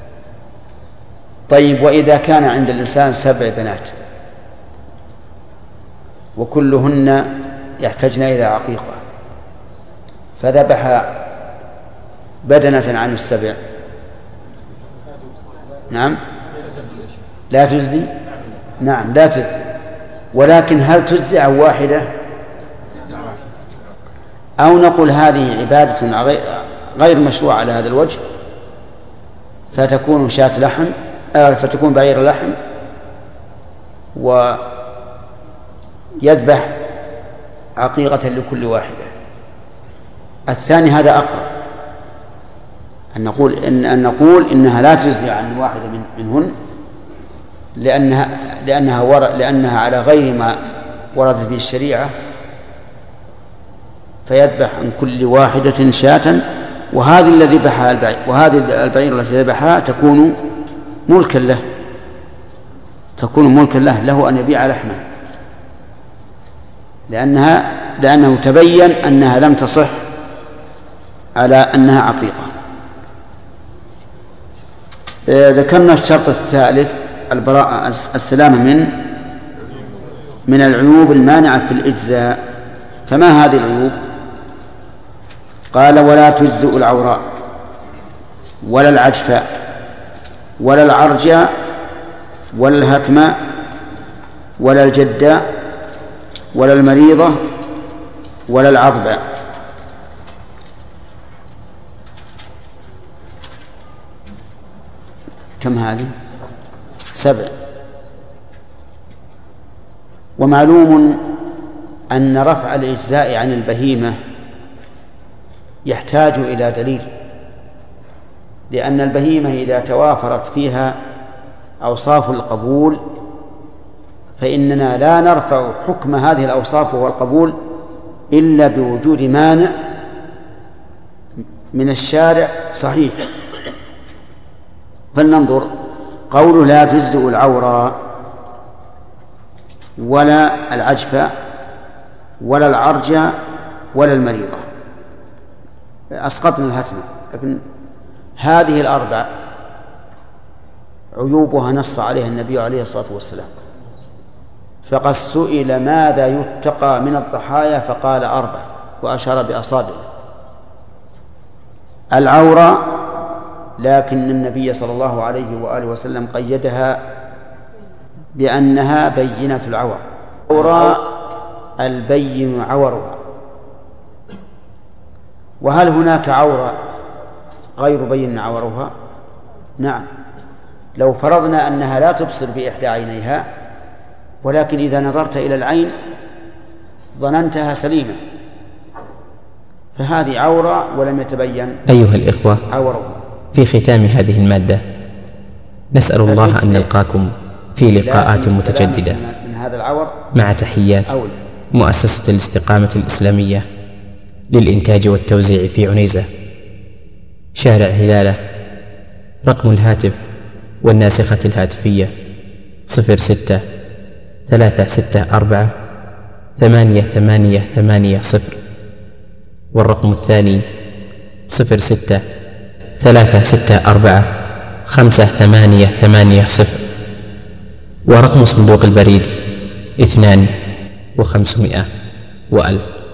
B: طيب، وإذا كان عند الإنسان سبع بنات وكلهن يحتاجن إلى عقيقة فذبح بدنة عن السبع، نعم لا تجزي؟ نعم لا تجزي. ولكن هل تجزي عن واحدة؟ أو نقول هذه عبادة غير مشروعة على هذا الوجه فتكون شاة لحم آه فتكون بعير لحم ويذبح عقيقة لكل واحدة. الثاني هذا أقرب، أن نقول إن أن نقول إنها لا تجزي عن واحدة من منهن لأنها لأنها ور لأنها على غير ما وردت به الشريعة، فيذبح عن كل واحدة شاة. وهذه الذي ذبحها البعير وهذه البعير التي ذبحها تكون ملكا له، تكون ملكا له له أن يبيع لحمه، لأنها لأنه تبين أنها لم تصح على أنها عقيقة. ذكرنا الشرط الثالث البراءة السلامة من من العيوب المانعة في الإجزاء. فما هذه العيوب؟ قال ولا تجزئ العوراء ولا العجفاء ولا العرجاء ولا الهتماء ولا الجداء ولا المريضة ولا العضباء. كم هذه؟ سبع. ومعلوم أن رفع الإجزاء عن البهيمة يحتاج إلى دليل، لأن البهيمة إذا توافرت فيها أوصاف القبول فإننا لا نرفع حكم هذه الأوصاف والقبول إلا بوجود مانع من الشارع صحيح. فلننظر قوله لا تجزئ العوراء ولا العجفاء ولا العرجاء ولا المريضة، أسقطنا الهتمة، لكن هذه الأربع عيوبها نص عليها النبي عليه الصلاة والسلام، فقد سئل ماذا يتقى من الضحايا فقال أربع وأشار بأصابعه. العورة لكن النبي صلى الله عليه وآله وسلم قيدها بأنها بينة العور. العورة البين عورها. وهل هناك عورة غير بين عورها؟ نعم، لو فرضنا أنها لا تبصر بإحدى عينيها ولكن إذا نظرت إلى العين ظننتها سليمة فهذه عورة ولم يتبين
A: أيها الإخوة
B: عورها.
A: في ختام هذه المادة نسأل الله أن نلقاكم في لقاءات متجددة مع تحيات مؤسسة الاستقامة الإسلامية للإنتاج والتوزيع في عنيزة، شارع هلالة. رقم الهاتف والناسخة الهاتفية صفر ستة ثلاثة ستة أربعة ثمانية ثمانية ثمانية صفر، والرقم الثاني صفر ستة ثلاثة ستة أربعة خمسة ثمانية ثمانية صفر، ورقم صندوق البريد اثنان وخمسمائة وألف.